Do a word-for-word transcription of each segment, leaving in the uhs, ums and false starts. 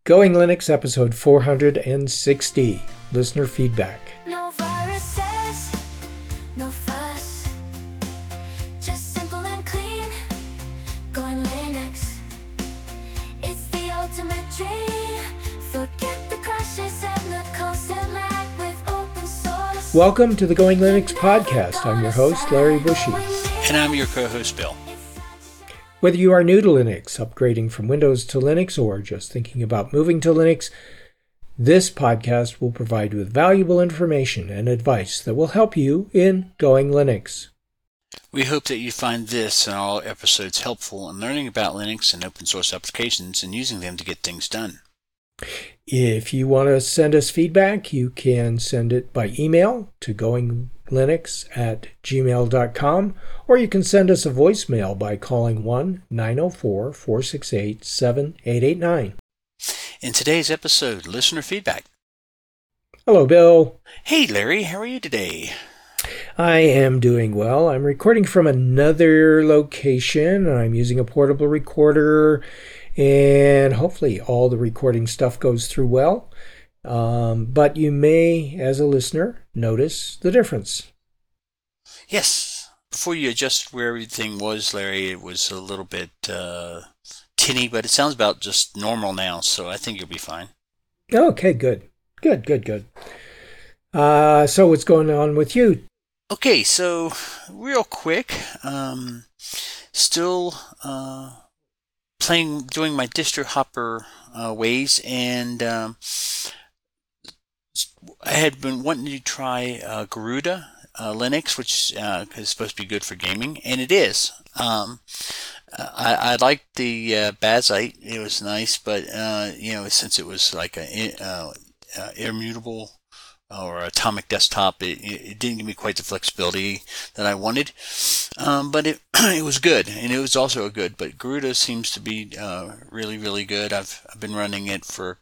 Going Linux episode four hundred sixty, listener feedback. No viruses, no fuss, just simple and clean. Going Linux, it's the ultimate dream. Forget the crashes and the constant lag with open source. Welcome to the Going Linux podcast. I'm your host, Larry Bushy. And I'm your co-host, Bill. Whether you are new to Linux, upgrading from Windows to Linux, or just thinking about moving to Linux, this podcast will provide you with valuable information and advice that will help you in Going Linux. We hope that you find this and all episodes helpful in learning about Linux and open source applications and using them to get things done. If you want to send us feedback, you can send it by email to goinglinux at gmail dot com, or you can send us a voicemail by calling one nine zero four, four six eight, seven eight eight nine. In today's episode, listener feedback. Hello, Bill. Hey, Larry, how are you today? I am doing well. I'm recording from another location. I'm using a portable recorder, and hopefully all the recording stuff goes through well. Um, but you may, as a listener, notice the difference. Yes. Before you adjust where everything was, Larry, it was a little bit uh, tinny, but it sounds about just normal now, so I think you'll be fine. Okay, good. Good, good, good. Uh, so what's going on with you? Okay, so real quick, um, still uh, playing, doing my distro hopper uh, ways, and um, I had been wanting to try uh, Garuda uh, Linux, which uh, is supposed to be good for gaming, and it is. Um, I, I liked the uh, Bazite; it was nice, but uh, you know, since it was like a uh, uh, immutable or atomic desktop, it, it didn't give me quite the flexibility that I wanted. Um, but it it was good, and it was also a good. But Garuda seems to be uh, really, really good. I've I've been running it for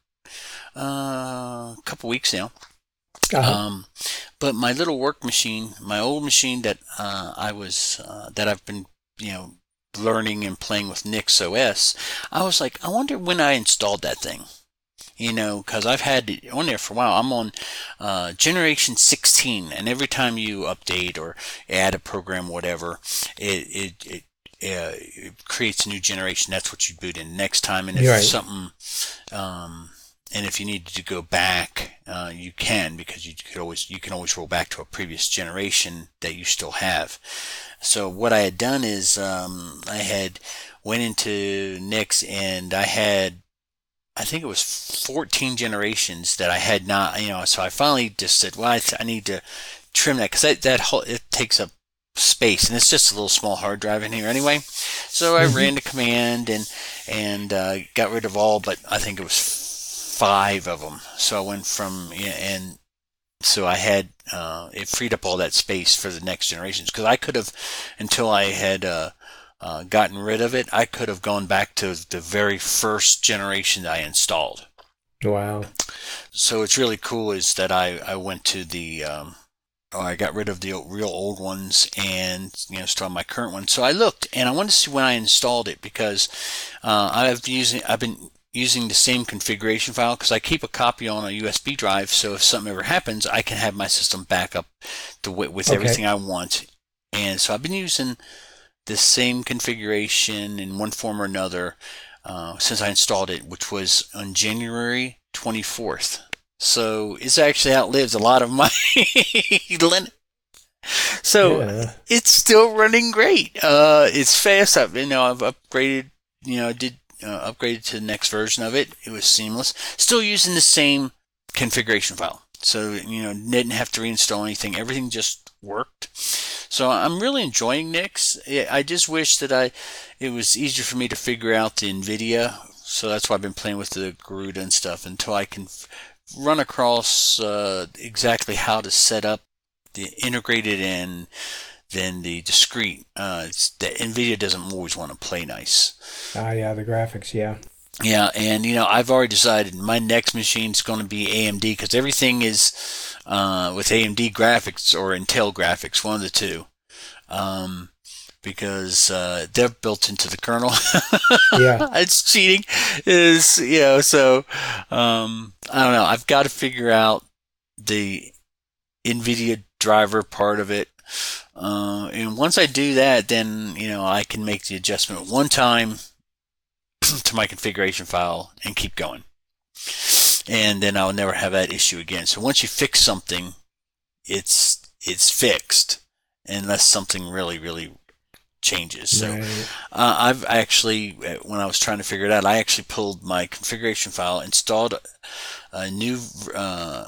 uh, a couple weeks now. Uh-huh. Um, but my little work machine, my old machine that uh, I was uh, that I've been you know learning and playing with NixOS, I was like, I wonder when I installed that thing. You know, because I've had it on there for a while. I'm on uh, generation sixteen, and every time you update or add a program, whatever, it it it, uh, it creates a new generation. That's what you boot in next time. And if Right. something, um, and if you need to go back, uh, you can, because you could always you can always roll back to a previous generation that you still have. So what I had done is um, I had went into Nix, and I had, I think it was fourteen generations that I had not, you know, so I finally just said, well, I, I need to trim that, because that, that whole, it takes up space, and it's just a little small hard drive in here anyway. So I Mm-hmm. ran the command and and uh, got rid of all, but I think it was five of them. So I went from, you know, and so I had, uh, it freed up all that space for the next generations, because I could have, until I had, uh, Uh, gotten rid of it, I could have gone back to the very first generation that I installed. Wow. So it's really cool is that I, I went to the, um, oh, I got rid of the real old ones and, you know, started my current one. So I looked, and I wanted to see when I installed it, because uh, I've been using, I've been using the same configuration file, because I keep a copy on a U S B drive, so if something ever happens, I can have my system back up to, with Okay. everything I want. And so I've been using the same configuration in one form or another uh, since I installed it, which was on January twenty-fourth. So it's actually outlived a lot of my Linux. So Yeah. it's still running great. Uh, it's fast. I've, you know, I've upgraded. You know, I did uh, upgraded to the next version of it. It was seamless. Still using the same configuration file. So, you know, didn't have to reinstall anything. Everything just worked. So I'm really enjoying Nix. I just wish that I, it was easier for me to figure out the NVIDIA. So that's why I've been playing with the Garuda and stuff until I can f- run across uh, exactly how to set up the integrated and then the discrete. Uh, it's, the NVIDIA doesn't always want to play nice. Ah, yeah, the graphics, yeah. Yeah, and you know, I've already decided my next machine is going to be A M D, because everything is uh, with A M D graphics or Intel graphics, one of the two. Um, because uh, they're built into the kernel. Yeah. It's cheating. Is you know so um, I don't know. I've got to figure out the NVIDIA driver part of it, uh, and once I do that, then you know I can make the adjustment one time to my configuration file and keep going, and then I'll never have that issue again. So once you fix something, it's it's fixed unless something really really changes. So Right. uh, I've actually, when I was trying to figure it out, I actually pulled my configuration file, installed a new uh,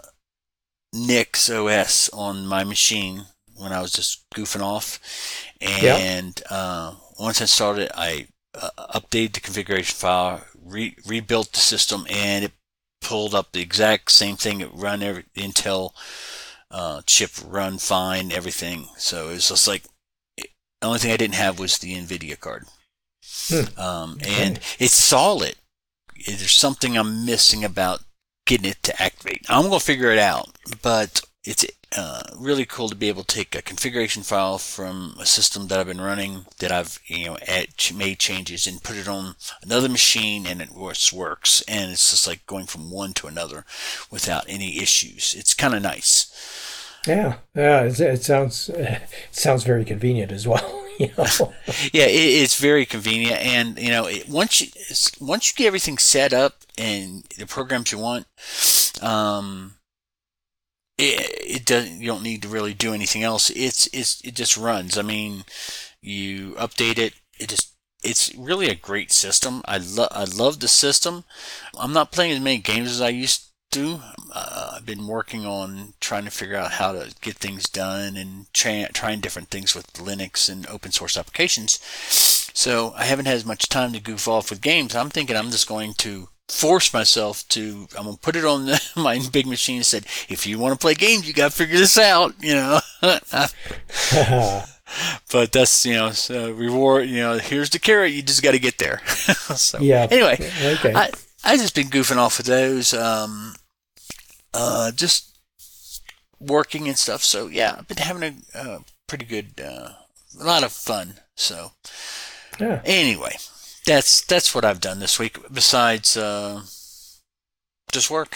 Nix O S on my machine when I was just goofing off, and uh, once I installed it, I uh, updated the configuration file, re- rebuilt the system, and it pulled up the exact same thing. It run every Intel uh, chip, run fine, everything. So it was just like, the only thing I didn't have was the NVIDIA card. Hmm. Um, Okay. and it's solid. There's something I'm missing about getting it to activate. I'm going to figure it out, but it's uh, really cool to be able to take a configuration file from a system that I've been running, that I've you know add, made changes, and put it on another machine, and it works. works. And it's just like going from one to another without any issues. It's kind of nice. Yeah. Yeah. It, it sounds it sounds very convenient as well. You know. Yeah, it, it's very convenient, and you know, it, once you once you get everything set up and the programs you want, um, it, it doesn't. You don't need to really do anything else. It's it's it just runs. I mean, you update it. It just it's really a great system. I love I love the system. I'm not playing as many games as I used to. Uh, I've been working on trying to figure out how to get things done and try, trying different things with Linux and open source applications. So I haven't had as much time to goof off with games. I'm thinking I'm just going to force myself to, I'm going to put it on the, my big machine and said, if you want to play games, you got to figure this out, you know. But that's, you know, so reward, you know, here's the carrot, you just got to get there. So Yeah. anyway, Okay. I, I've just been goofing off with those, um, uh, just working and stuff. So yeah, I've been having a, uh pretty good, uh, a lot of fun. So Yeah. anyway, that's that's what I've done this week. Besides, uh, just work.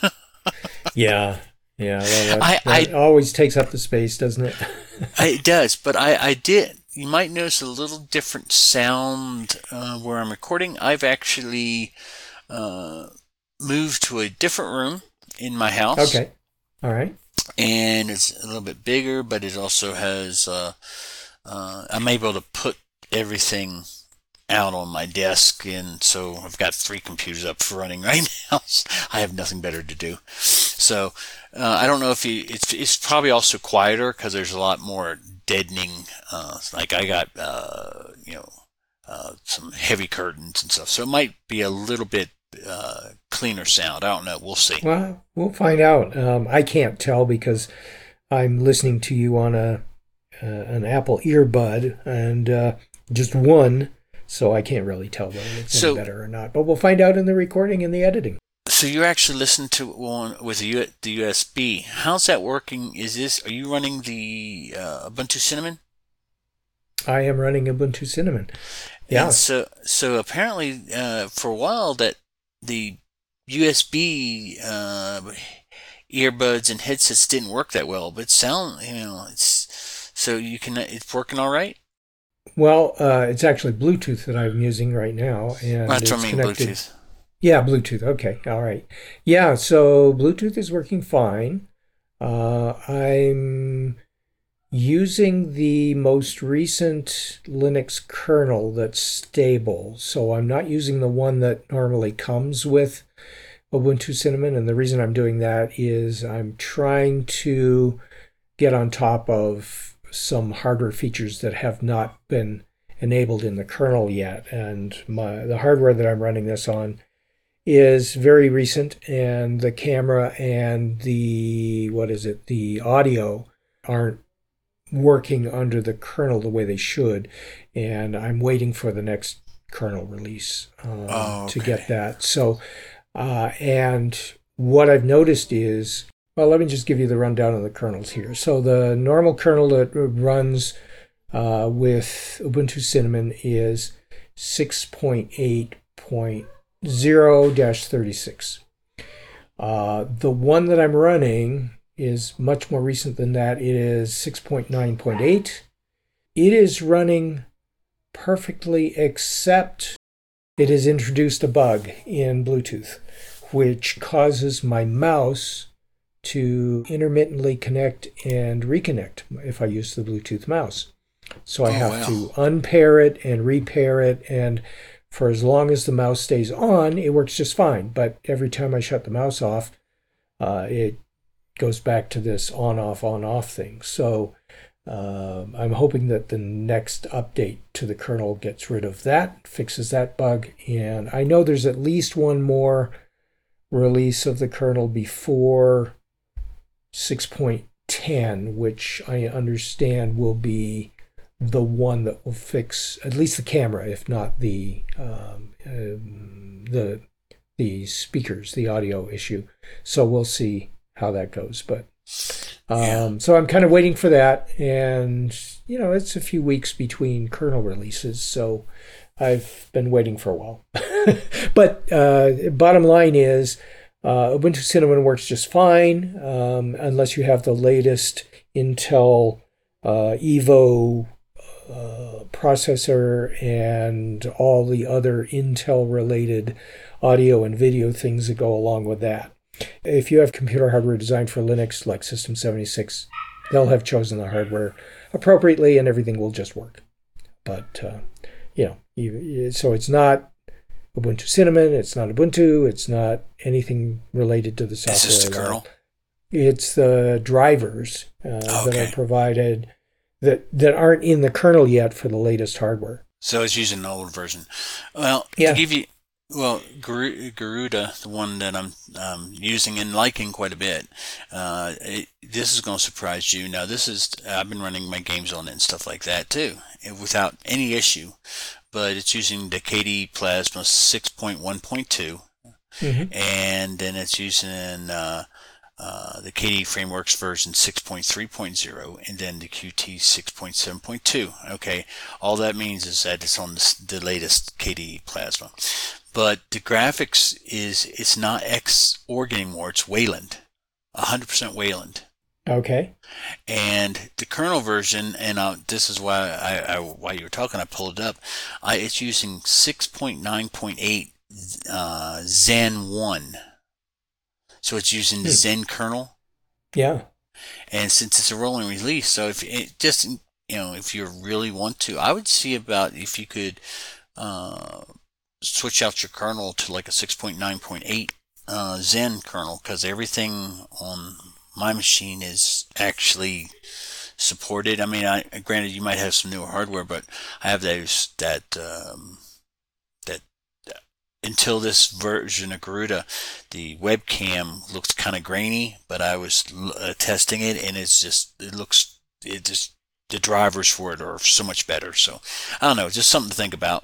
Yeah. Yeah. Well, that, I- that I- always takes up the space, doesn't it? It does, but I, I did. You might notice a little different sound uh, where I'm recording. I've actually uh, moved to a different room in my house. Okay. All right. And it's a little bit bigger, but it also has, uh, uh, I'm able to put everything out on my desk, and so I've got three computers up for running right now. I have nothing better to do. So uh, I don't know if you, it's it's probably also quieter because there's a lot more deadening. Uh, like I got, uh, you know, uh, some heavy curtains and stuff, so it might be a little bit uh, cleaner sound. I don't know. We'll see. Well, we'll find out. Um, I can't tell because I'm listening to you on a uh, an Apple earbud and uh, just one, so I can't really tell whether it's So- any better or not. But we'll find out in the recording and the editing. So you're actually listening to one with the, U- the U S B. How's that working? Is this, are you running the uh, Ubuntu Cinnamon? I am running Ubuntu Cinnamon. Yeah. And so, so apparently, uh, for a while, that the U S B uh, earbuds and headsets didn't work that well. But sound, you know, it's so you can. It's working all right. Well, uh, it's actually Bluetooth that I'm using right now, and That's it's what I mean, connected. Bluetooth. Yeah, Bluetooth. Okay, all right. Yeah, so Bluetooth is working fine. Uh, I'm using the most recent Linux kernel that's stable, so I'm not using the one that normally comes with Ubuntu Cinnamon, and the reason I'm doing that is I'm trying to get on top of some hardware features that have not been enabled in the kernel yet, and my the hardware that I'm running this on is very recent, and the camera and the what is it the audio aren't working under the kernel the way they should, and I'm waiting for the next kernel release um, Oh, to okay. get that. So uh, and what I've noticed is, well, let me just give you the rundown of the kernels here. So the normal kernel that runs uh, with Ubuntu Cinnamon is six point eight point zero dash thirty-six. Uh, the one that I'm running is much more recent than that. It is six point nine point eight. It is running perfectly, except it has introduced a bug in Bluetooth, which causes my mouse to intermittently connect and reconnect if I use the Bluetooth mouse. So I Oh, have wow. to unpair it and repair it, and for as long as the mouse stays on, it works just fine. But every time I shut the mouse off, uh, it goes back to this on-off, on-off thing. So um, I'm hoping that the next update to the kernel gets rid of that, fixes that bug. And I know there's at least one more release of the kernel before six point ten, which I understand will be the one that will fix at least the camera, if not the um, um, the the speakers, the audio issue. So we'll see how that goes. But um, Yeah. so I'm kind of waiting for that, and you know, it's a few weeks between kernel releases, so I've been waiting for a while. But uh, bottom line is, uh, Ubuntu Cinnamon works just fine, um, unless you have the latest Intel uh, Evo uh, processor and all the other Intel-related audio and video things that go along with that. If you have computer hardware designed for Linux, like System seventy-six, they'll have chosen the hardware appropriately, and everything will just work. But uh, you know, you, so it's not Ubuntu Cinnamon, it's not Ubuntu, it's not anything related to the software. Is this the at all. kernel? It's the drivers uh, that Okay. are provided that that aren't in the kernel yet for the latest hardware. So it's using an old version. Well, Yeah. to give you, well, Garu- Garuda, the one that I'm um, using and liking quite a bit, uh, it, this is going to surprise you. Now, this is, I've been running my games on it and stuff like that too, and without any issue, but it's using the K D Plasma six point one point two, Mm-hmm. and then it's using uh, uh, the K D Frameworks version six point three point oh, and then the Q T six point seven point two. Okay, all that means is that it's on the, the latest K D Plasma. But the graphics is, it's not Xorg anymore, it's Wayland, one hundred percent Wayland. Okay. And the kernel version, and uh, this is why I, I while you were talking, I pulled it up. I, it's using six point nine point eight uh, Zen one, so it's using the Hmm. Zen kernel. Yeah. And since it's a rolling release, so if it just, you know, if you really want to, I would see about if you could uh, switch out your kernel to like a six point nine point eight uh, Zen kernel, because everything on my machine is actually supported. I mean, I granted you might have some newer hardware, but I have those that um, that uh, until this version of Garuda, the webcam looks kind of grainy, but I was uh, testing it, and it's just it looks it just the drivers for it are so much better. So I don't know, just something to think about.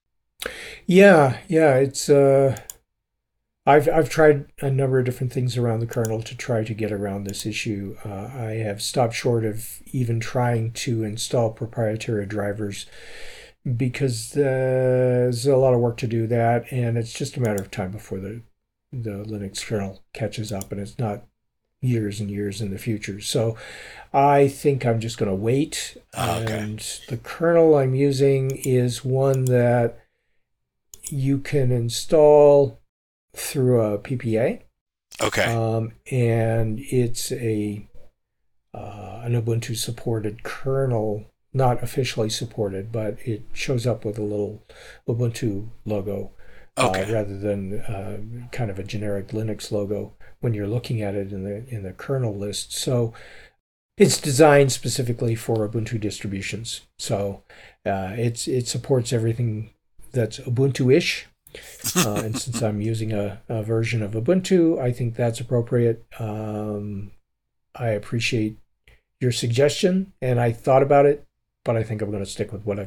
Yeah, yeah, it's uh I've I've tried a number of different things around the kernel to try to get around this issue. Uh, I have stopped short of even trying to install proprietary drivers because there's a lot of work to do that, and it's just a matter of time before the the Linux kernel catches up, and it's not years and years in the future. So I think I'm just going to wait. Oh, okay. And the kernel I'm using is one that you can install through a P P A, Okay. um, and it's a uh, an Ubuntu supported kernel, not officially supported, but it shows up with a little Ubuntu logo uh, Okay. rather than uh, kind of a generic Linux logo when you're looking at it in the in the kernel list. So it's designed specifically for Ubuntu distributions. So uh, it's it supports everything that's Ubuntu-ish. uh, and since I'm using a, a version of Ubuntu, I think that's appropriate. Um, I appreciate your suggestion, and I thought about it, but I think I'm going to stick with what I've got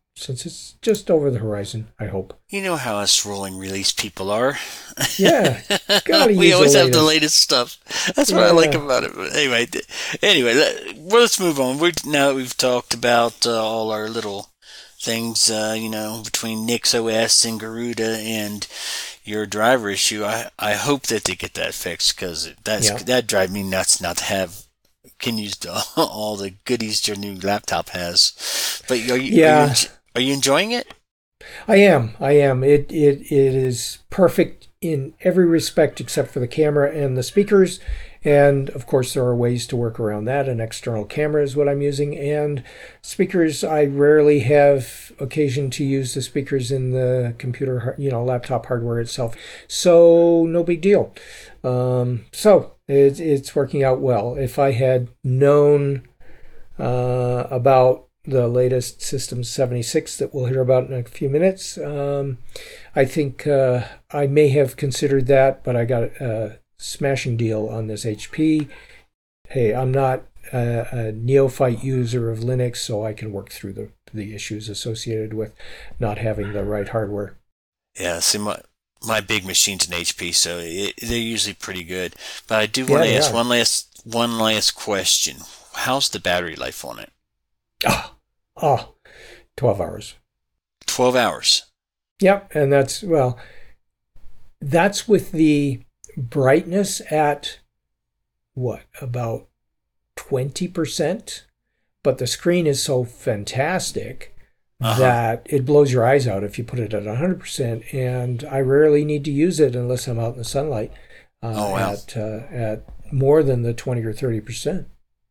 since it's just over the horizon, I hope. You know how us rolling release people are. Yeah, gotta we use always the have the latest. latest stuff. That's what I Yeah. like about it. But anyway, th- anyway, let, well, let's move on. We're, now that we've talked about uh, all our little things, uh, you know, between NixOS and Garuda and your driver issue, I, I hope that they get that fixed, because that's Yeah. that drives me nuts not to have can use the, all the goodies your new laptop has. But are you, Yeah. are you, are you enjoying it? I am. I am. It it it is perfect in every respect except for the camera and the speakers. And of course, there are ways to work around that. An external camera is what I'm using, and speakers. I rarely have occasion to use the speakers in the computer, you know, laptop hardware itself. So no big deal. Um, so it, it's working out well. If I had known uh, about the latest System seventy-six that we'll hear about in a few minutes, um, I think uh, I may have considered that, but I got a smashing deal on this H P. Hey, I'm not a, a neophyte user of Linux, so I can work through the, the issues associated with not having the right hardware. Yeah, see, my, my big machine's an H P, so it, they're usually pretty good. But I do want to Yeah, ask yeah. one last one last question. How's the battery life on it? Ah, oh, twelve hours. twelve hours. Yep, and that's, well, that's with the brightness at, what, about twenty percent? But the screen is so fantastic Uh-huh. that it blows your eyes out if you put it at one hundred percent, and I rarely need to use it unless I'm out in the sunlight uh, Oh, wow. at, uh, at more than the twenty or thirty percent.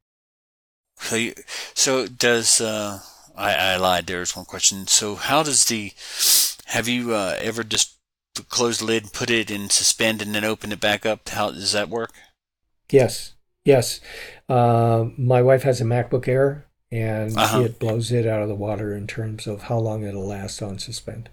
So, you, so does uh, I, I lied? There's one question. So, how does the have you uh, ever just closed the lid, put it in suspend, and then open it back up? How does that work? Yes, yes. Uh, my wife has a MacBook Air, and Uh-huh. it blows it out of the water in terms of how long it'll last on suspend.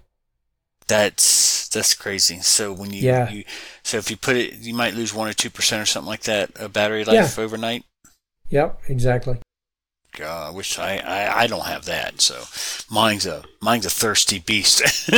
That's that's crazy. So when you, Yeah. you so if you put it, you might lose one or two percent or something like that of battery life overnight. Yep, exactly. God, I wish I, I I don't have that. So mine's a mine's a thirsty beast.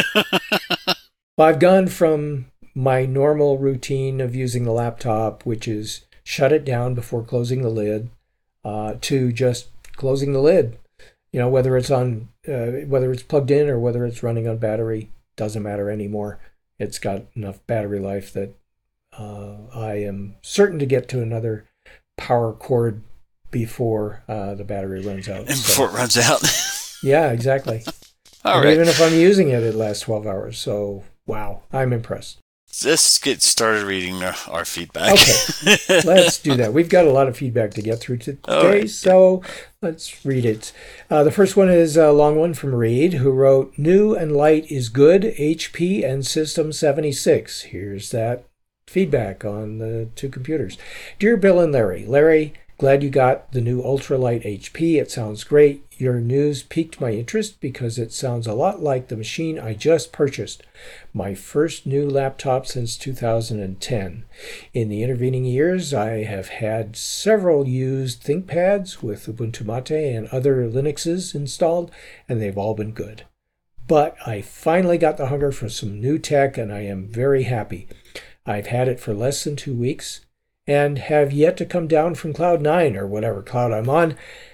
Well, I've gone from my normal routine of using the laptop, which is shut it down before closing the lid, uh, to just closing the lid. You know, whether it's on, uh, whether it's plugged in or whether it's running on battery, doesn't matter anymore. It's got enough battery life that uh, I am certain to get to another power cord before uh, the battery runs out. And So, before it runs out. yeah, exactly. All And right. even if I'm using it, it lasts twelve hours. So, wow, I'm impressed. Let's get started reading our, our feedback. Okay, let's do that. We've got a lot of feedback to get through today, All right. so let's read it. Uh, the first one is a long one from Reed, who wrote, "New and light is good, H P and System seventy-six." Here's that feedback on the two computers. Dear Bill and Larry, Larry, glad you got the new ultralight H P. It sounds great. Your news piqued my interest because it sounds a lot like the machine I just purchased, my first new laptop since two thousand ten. In the intervening years, I have had several used ThinkPads with Ubuntu Mate and other Linuxes installed, and they've all been good. But I finally got the hunger for some new tech, and I am very happy. I've had it for less than two weeks and have yet to come down from cloud nine or whatever cloud I'm on.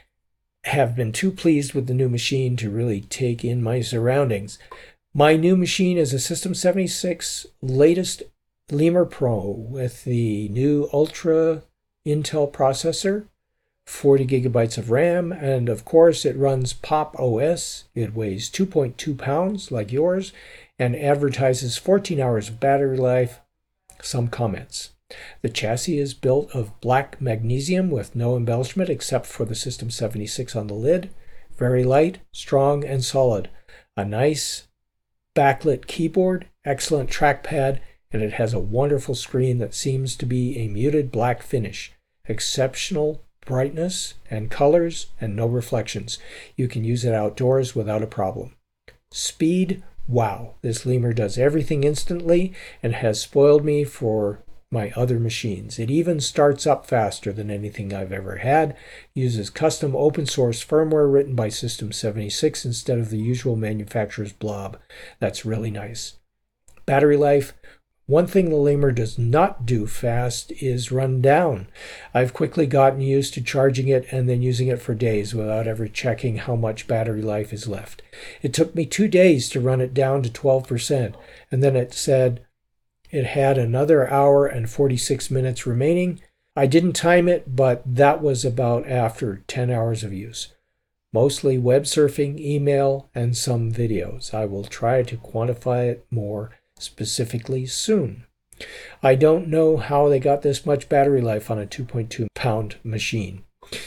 Have been too pleased with the new machine to really take in my surroundings. My new machine is a System seventy-six latest Lemur Pro with the new Ultra Intel processor, forty gigabytes of RAM, and of course it runs Pop! O S. It weighs two point two pounds like yours and advertises fourteen hours of battery life. Some comments. The chassis is built of black magnesium with no embellishment except for the System seventy-six on the lid. Very light, strong, and solid. A nice backlit keyboard, excellent trackpad, and it has a wonderful screen that seems to be a muted black finish. Exceptional brightness and colors and no reflections. You can use it outdoors without a problem. Speed, wow. This Lemur does everything instantly and has spoiled me for my other machines. It even starts up faster than anything I've ever had, uses custom open source firmware written by System seventy-six instead of the usual manufacturer's blob. That's really nice. Battery life. One thing the Lemur does not do fast is run down. I've quickly gotten used to charging it and then using it for days without ever checking how much battery life is left. It took me two days to run it down to twelve percent, and then it said it had another hour and forty-six minutes remaining. I didn't time it, but that was about after ten hours of use. Mostly web surfing, email, and some videos. I will try to quantify it more specifically soon. I don't know how they got this much battery life on a two point two pound machine.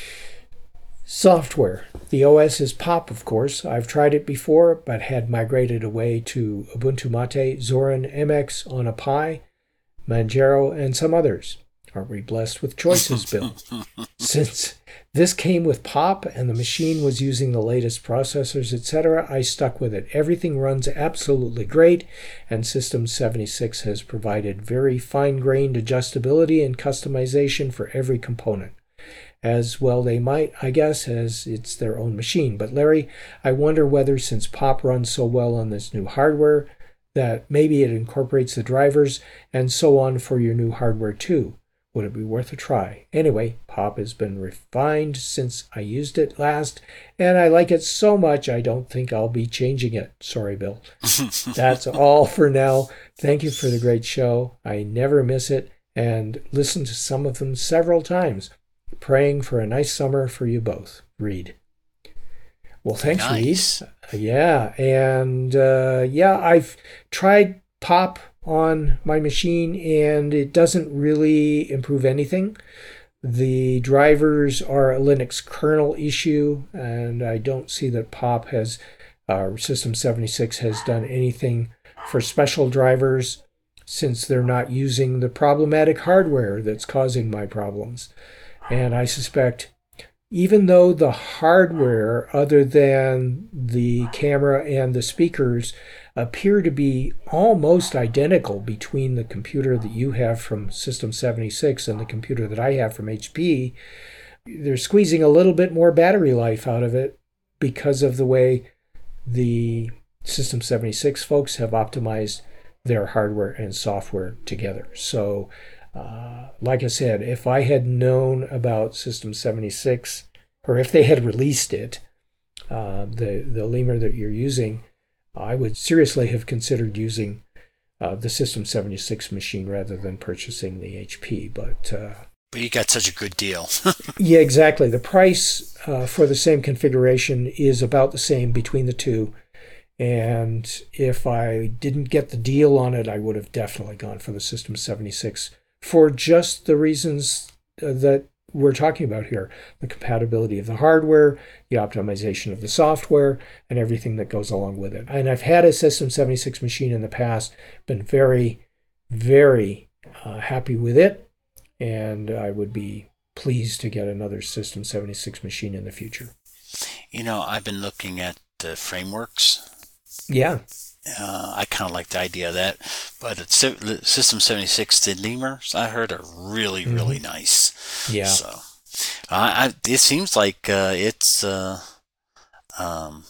Software. The O S is Pop, of course. I've tried it before, but had migrated away to Ubuntu Mate, Zorin, M X on a Pi, Manjaro, and some others. Aren't we blessed with choices, Bill? Since this came with Pop and the machine was using the latest processors, et cetera, I stuck with it. Everything runs absolutely great, and System seventy-six has provided very fine-grained adjustability and customization for every component. As well they might, I guess, as it's their own machine. But Larry, I wonder whether, since Pop runs so well on this new hardware, that maybe it incorporates the drivers and so on for your new hardware too. Would it be worth a try? Anyway, Pop has been refined since I used it last, and I like it so much I don't think I'll be changing it. Sorry, Bill. That's all for now. Thank you for the great show. I never miss it, and listen to some of them several times. Praying for a nice summer for you both. Reed. Well, thanks, Nice. Reed. Yeah, and uh, yeah, I've tried Pop on my machine, and it doesn't really improve anything. The drivers are a Linux kernel issue, and I don't see that Pop has, uh, System seventy-six has done anything for special drivers, since they're not using the problematic hardware that's causing my problems. And I suspect, even though the hardware, other than the camera and the speakers, appear to be almost identical between the computer that you have from System seventy-six and the computer that I have from H P, they're squeezing a little bit more battery life out of it because of the way the System seventy-six folks have optimized their hardware and software together. So, uh, like I said, if I had known about System seventy-six, or if they had released it, uh, the, the Lemur that you're using, I would seriously have considered using uh, the System seventy-six machine rather than purchasing the H P. But uh, But you got such a good deal. yeah, exactly. The price uh, for the same configuration is about the same between the two. And if I didn't get the deal on it, I would have definitely gone for the System seventy-six for just the reasons uh, that we're talking about here. The compatibility of the hardware, the optimization of the software, and everything that goes along with it. And I've had a System seventy-six machine in the past, been very, very uh, happy with it, and I would be pleased to get another System seventy-six machine in the future. You know, I've been looking at the frameworks. Yeah. Uh, I kind of like the idea of that. But it's, System seventy-six, the Lemurs, I heard, are really, Mm-hmm. really nice. Yeah. So, I, I it seems like uh, it's uh, um,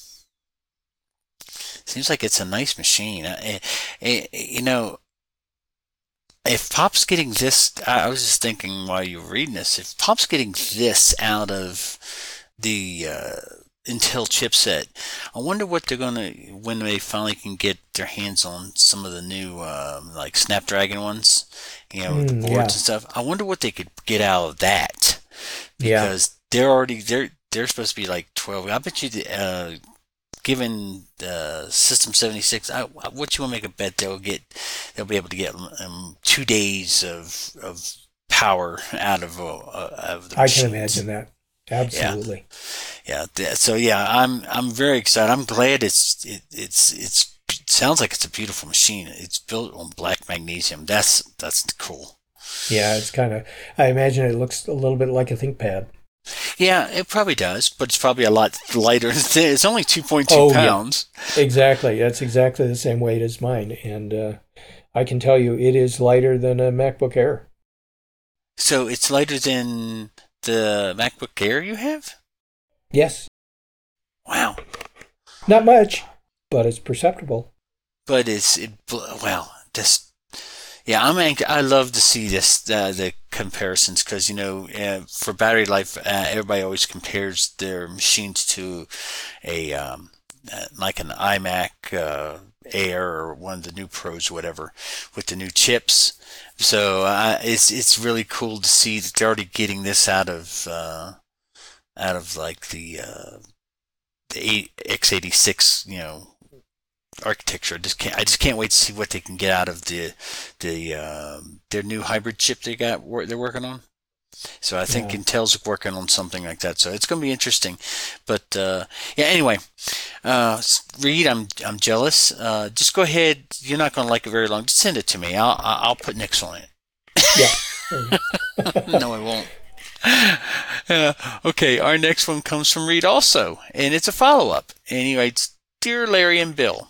seems like it's a nice machine. Uh, eh, you know, if Pop's getting this, I was just thinking while you were reading this, if Pop's getting this out of the uh, Intel chipset, I wonder what they're gonna, when they finally can get their hands on some of the new uh, like Snapdragon ones, you know, with the Mm, boards yeah. and stuff. I wonder what they could get out of that, Yeah. because they're already they're they're supposed to be like twelve. I bet you, the, uh, given uh, System seventy-six, I, what you want to make a bet they'll get, they'll be able to get um, two days of of power out of uh, of the I can machines. imagine that. Absolutely. Yeah. th- So yeah, I'm I'm very excited. I'm glad it's it, it's it's it sounds like it's a beautiful machine. It's built on black magnesium. That's that's cool. Yeah, it's kind of, I imagine it looks a little bit like a ThinkPad. Yeah, it probably does, but it's probably a lot lighter. It's only two point two Oh, yeah. pounds. Exactly. That's exactly the same weight as mine. And uh, I can tell you it is lighter than a MacBook Air. So it's lighter than the MacBook Air you have? Yes. Wow. Not much, but it's perceptible. But it's, it, well, this, yeah, I'm anxious. I love to see this, uh, the comparisons, because, you know, uh, for battery life, uh, everybody always compares their machines to a, um, uh, like an iMac uh, Air or one of the new Pros or whatever with the new chips. So uh, it's it's really cool to see that they're already getting this out of uh, out of like the uh, the x eighty-six, you know, architecture. I just can't I just can't wait to see what they can get out of the the uh, their new hybrid chip they got they're working on. So I think yeah. Intel's working on something like that. So it's going to be interesting. But uh, yeah, anyway, uh, Reed, I'm I'm jealous. Uh, just go ahead. You're not going to like it very long. Just send it to me. I'll I'll put Nix on it. Yeah. No, I won't. Uh, okay, our next one comes from Reed also, and it's a follow-up. And he writes, "Dear Larry and Bill,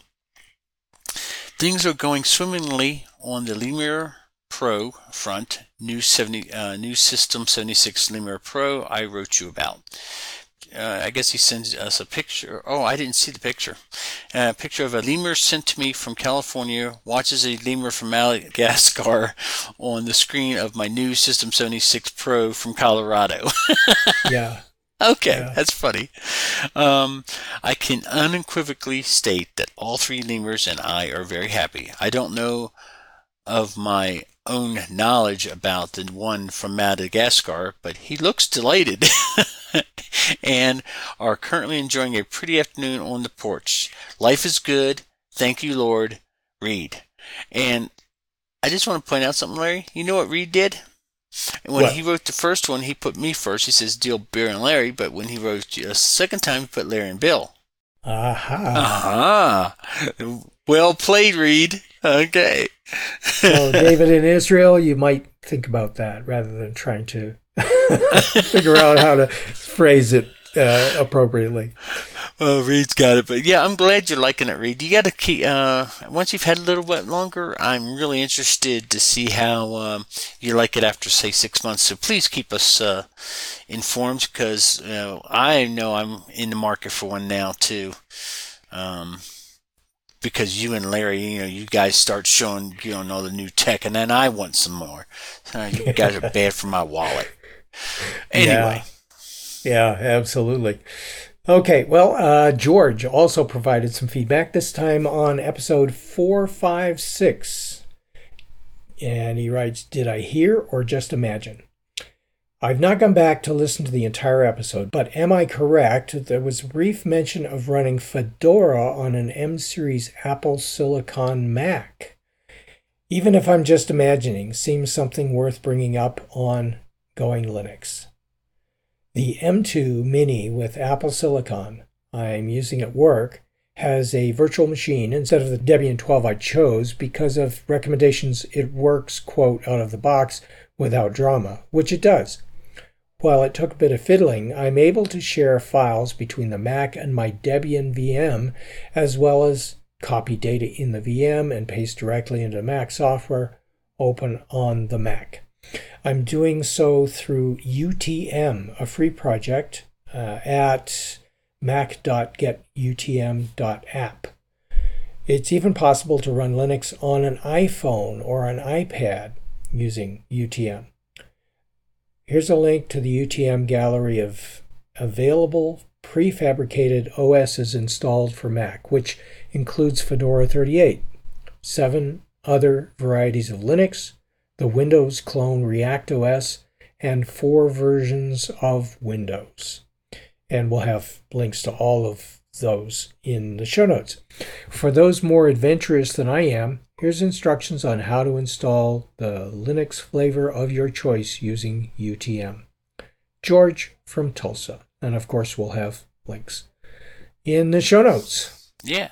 things are going swimmingly on the Lemur Pro front. New seventy, uh, new System seventy-six Lemur Pro I wrote you about. Uh, I guess he sends us a picture. Oh, I didn't see the picture. Uh, a picture of a lemur sent to me from California. Watches a lemur from Madagascar on the screen of my new System seventy-six Pro from Colorado." Yeah. Okay, yeah. That's funny. Um, I can unequivocally state that all three lemurs and I are very happy. I don't know of my own knowledge about the one from Madagascar, but he looks delighted and are currently enjoying a pretty afternoon on the porch. Life is good. Thank you, Lord. Reed. And I just want to point out something, Larry. You know what Reed did? When what? he wrote the first one, he put me first. He says, "Deal Bill and Larry," but when he wrote the second time, he put Larry and Bill. Aha. Uh-huh. Well played, Reed. Okay. So, David in Israel, you might think about that rather than trying to figure out how to phrase it uh, appropriately. Well, Reed's got it, but yeah, I'm glad you're liking it, Reed. You got to keep. Uh, once you've had a little bit longer, I'm really interested to see how um, you like it after, say, six months. So please keep us uh, informed, because you know, I know I'm in the market for one now too. Um, because you and Larry, you know, you guys start showing, you know, all the new tech, and then I want some more. Uh, you guys are bad for my wallet. Anyway. Yeah, yeah, absolutely. Okay, well, uh, George also provided some feedback, this time on episode four five six. And he writes, "Did I hear or just imagine? I've not gone back to listen to the entire episode, but am I correct? There was a brief mention of running Fedora on an M-series Apple Silicon Mac. Even if I'm just imagining, seems something worth bringing up on Going Linux. The M two Mini with Apple Silicon I'm using at work has a virtual machine instead of the Debian twelve I chose because of recommendations. It works, quote, out of the box without drama, which it does. While it took a bit of fiddling, I'm able to share files between the Mac and my Debian V M, as well as copy data in the V M and paste directly into Mac software open on the Mac. I'm doing so through U T M, a free project uh, at mac dot get u t m dot app. It's even possible to run Linux on an iPhone or an iPad using U T M. Here's a link to the U T M gallery of available prefabricated O Ss installed for Mac, which includes Fedora thirty-eight, seven other varieties of Linux, the Windows clone ReactOS, and four versions of Windows. And we'll have links to all of those in the show notes. For those more adventurous than I am, here's instructions on how to install the Linux flavor of your choice using U T M. George from Tulsa. And of course, we'll have links in the show notes. Yeah.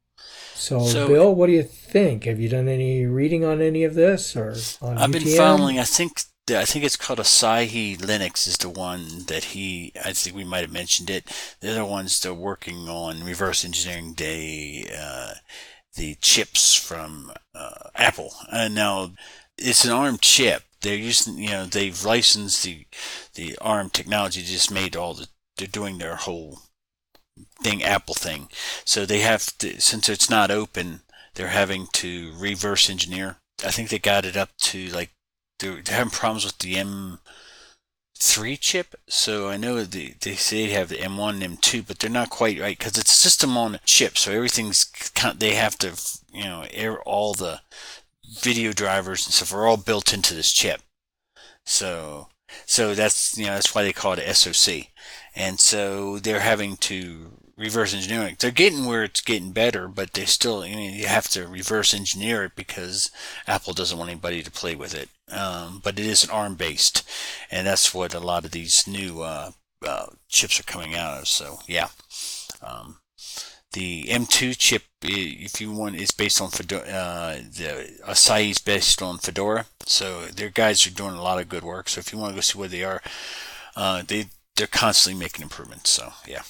So, so Bill, what do you think? Have you done any reading on any of this, or on I've U T M? been following. I think I think it's called Asahi Linux is the one that he. I think we might have mentioned it. The other ones they're working on Reverse Engineering Day. Uh, the chips from uh, Apple. And now it's an ARM chip. They're using, you know, they've licensed the the ARM technology. Just made all the, they're doing their whole thing, Apple thing. So they have to, since it's not open, they're having to reverse engineer. I think they got it up to like, they're, they're having problems with the M three chip. So I know the, they say they have the M one and M two, but they're not quite right because it's a system on a chip. So everything's, they have to, you know, air all the video drivers and stuff are all built into this chip. So, so that's, you know, that's why they call it a S O C. And so they're having to reverse engineering. They're getting where it's getting better, but they still, you know, you have to reverse engineer it because Apple doesn't want anybody to play with it. Um, but it is an ARM based, and that's what a lot of these new uh, uh, chips are coming out of. So yeah, um, the M two chip, if you want, is based on Fedora. Uh, the Asahi is based on Fedora. So their guys are doing a lot of good work. So if you want to go see where they are, uh, they they're constantly making improvements. So yeah.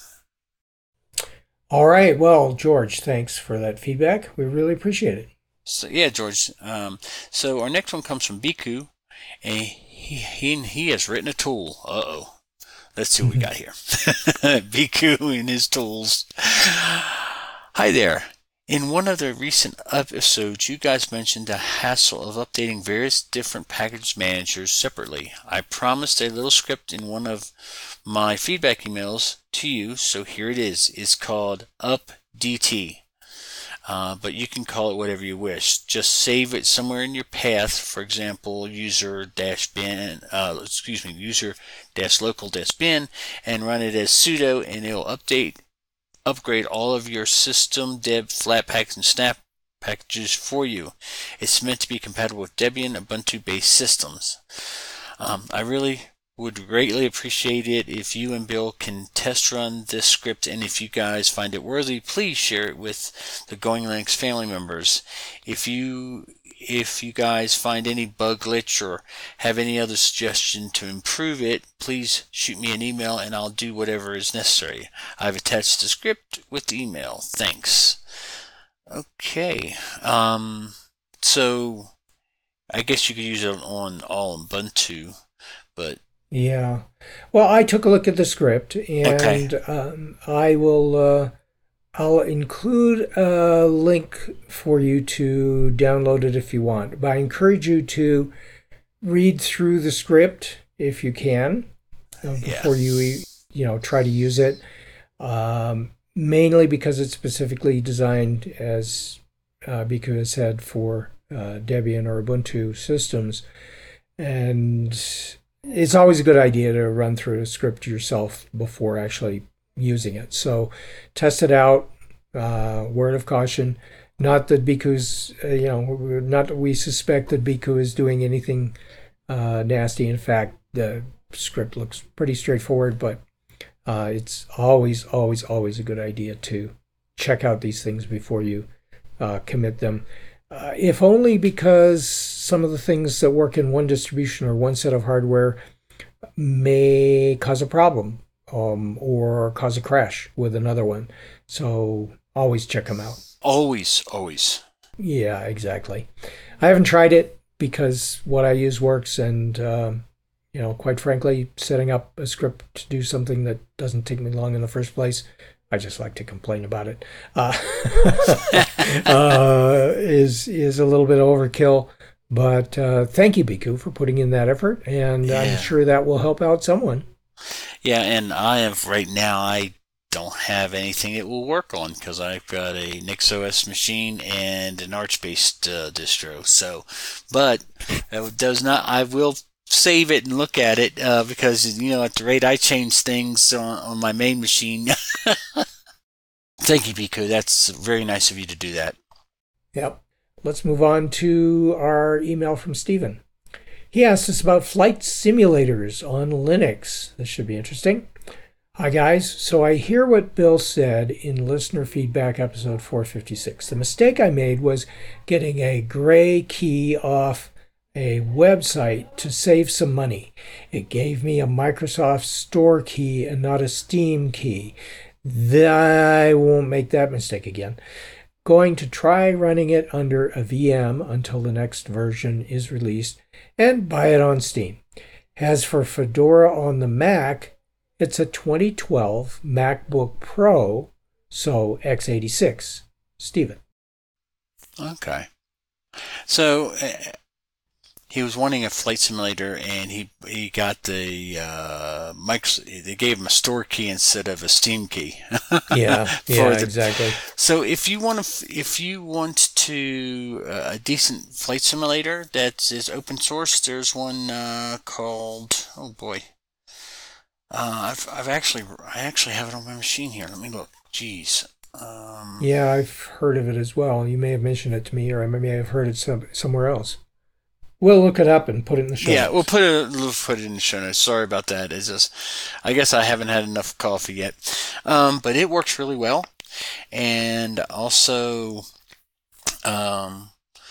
All right. Well, George, thanks for that feedback. We really appreciate it. So yeah, George. Um, so our next one comes from Biku, and he he, he has written a tool. Uh oh. Let's see what we got here. Biku and his tools. Hi there. In one of the recent episodes, you guys mentioned the hassle of updating various different package managers separately. I promised a little script in one of my feedback emails to you, so here it is. It's called updt, uh, but you can call it whatever you wish. Just save it somewhere in your path. For example, user dash bin, uh, excuse me, user dash local dash bin, and run it as sudo, and it'll update. Upgrade all of your system, deb, flatpaks, and snap packages for you. It's meant to be compatible with Debian Ubuntu-based systems. Um, I really would greatly appreciate it if you and Bill can test run this script, and if you guys find it worthy, please share it with the Going Linux family members. If you if you guys find any bug glitch or have any other suggestion to improve it, please shoot me an email and I'll do whatever is necessary. I've attached the script with the email. Thanks. Okay. Um, so I guess you could use it on all Ubuntu, but yeah. Well, I took a look at the script, and okay. um, I will. Uh, I'll include a link for you to download it if you want. But I encourage you to read through the script if you can uh, before yeah. you you know try to use it. Um, mainly because it's specifically designed, as uh, Biku has said, for uh, Debian or Ubuntu systems, and it's always a good idea to run through a script yourself before actually using it. So test it out. Uh, word of caution. Not that Biku's, uh, you know, not that we suspect that Biku is doing anything uh, nasty. In fact, the script looks pretty straightforward, but uh, it's always, always, always a good idea to check out these things before you uh, commit them. Uh, if only because some of the things that work in one distribution or one set of hardware may cause a problem. Um, or cause a crash with another one. So always check them out. Always, always. Yeah, exactly. I haven't tried it because what I use works, and um, you know, quite frankly, setting up a script to do something that doesn't take me long in the first place, I just like to complain about it. Uh, uh, is is a little bit overkill. But uh, thank you, Biku, for putting in that effort, and yeah. I'm sure that will help out someone. Yeah, and I have right now, I don't have anything it will work on because I've got a NixOS machine and an Arch-based uh, distro. So, but that does not, I will save it and look at it uh, because, you know, at the rate I change things on, on my main machine. Thank you, Biku. That's very nice of you to do that. Yep. Let's move on to our email from Stephen. He asked us about flight simulators on Linux. This should be interesting. Hi, guys. So I hear what Bill said in listener feedback episode four fifty-six. The mistake I made was getting a gray key off a website to save some money. It gave me a Microsoft Store key and not a Steam key. I won't make that mistake again. going to try running it under a V M until the next version is released and buy it on Steam. As for Fedora on the Mac, it's a twenty twelve MacBook Pro, so x eighty-six. Stephen. Okay. So uh, he was wanting a flight simulator, and he he got the uh, Microsoft. They gave him a store key instead of a Steam key. Yeah, yeah, the, exactly. So if you want to, if you want to uh, a decent flight simulator that is open source, there's one uh, called oh boy, uh, I've I've actually I actually have it on my machine here. Let me look. Jeez. Um, yeah, I've heard of it as well. You may have mentioned it to me, or I may have heard it some, somewhere else. We'll look it up and put it in the show yeah, notes. we'll put it we'll put it in the show notes. Sorry about that. It's just, I guess I haven't had enough coffee yet, um, but it works really well. And also, um,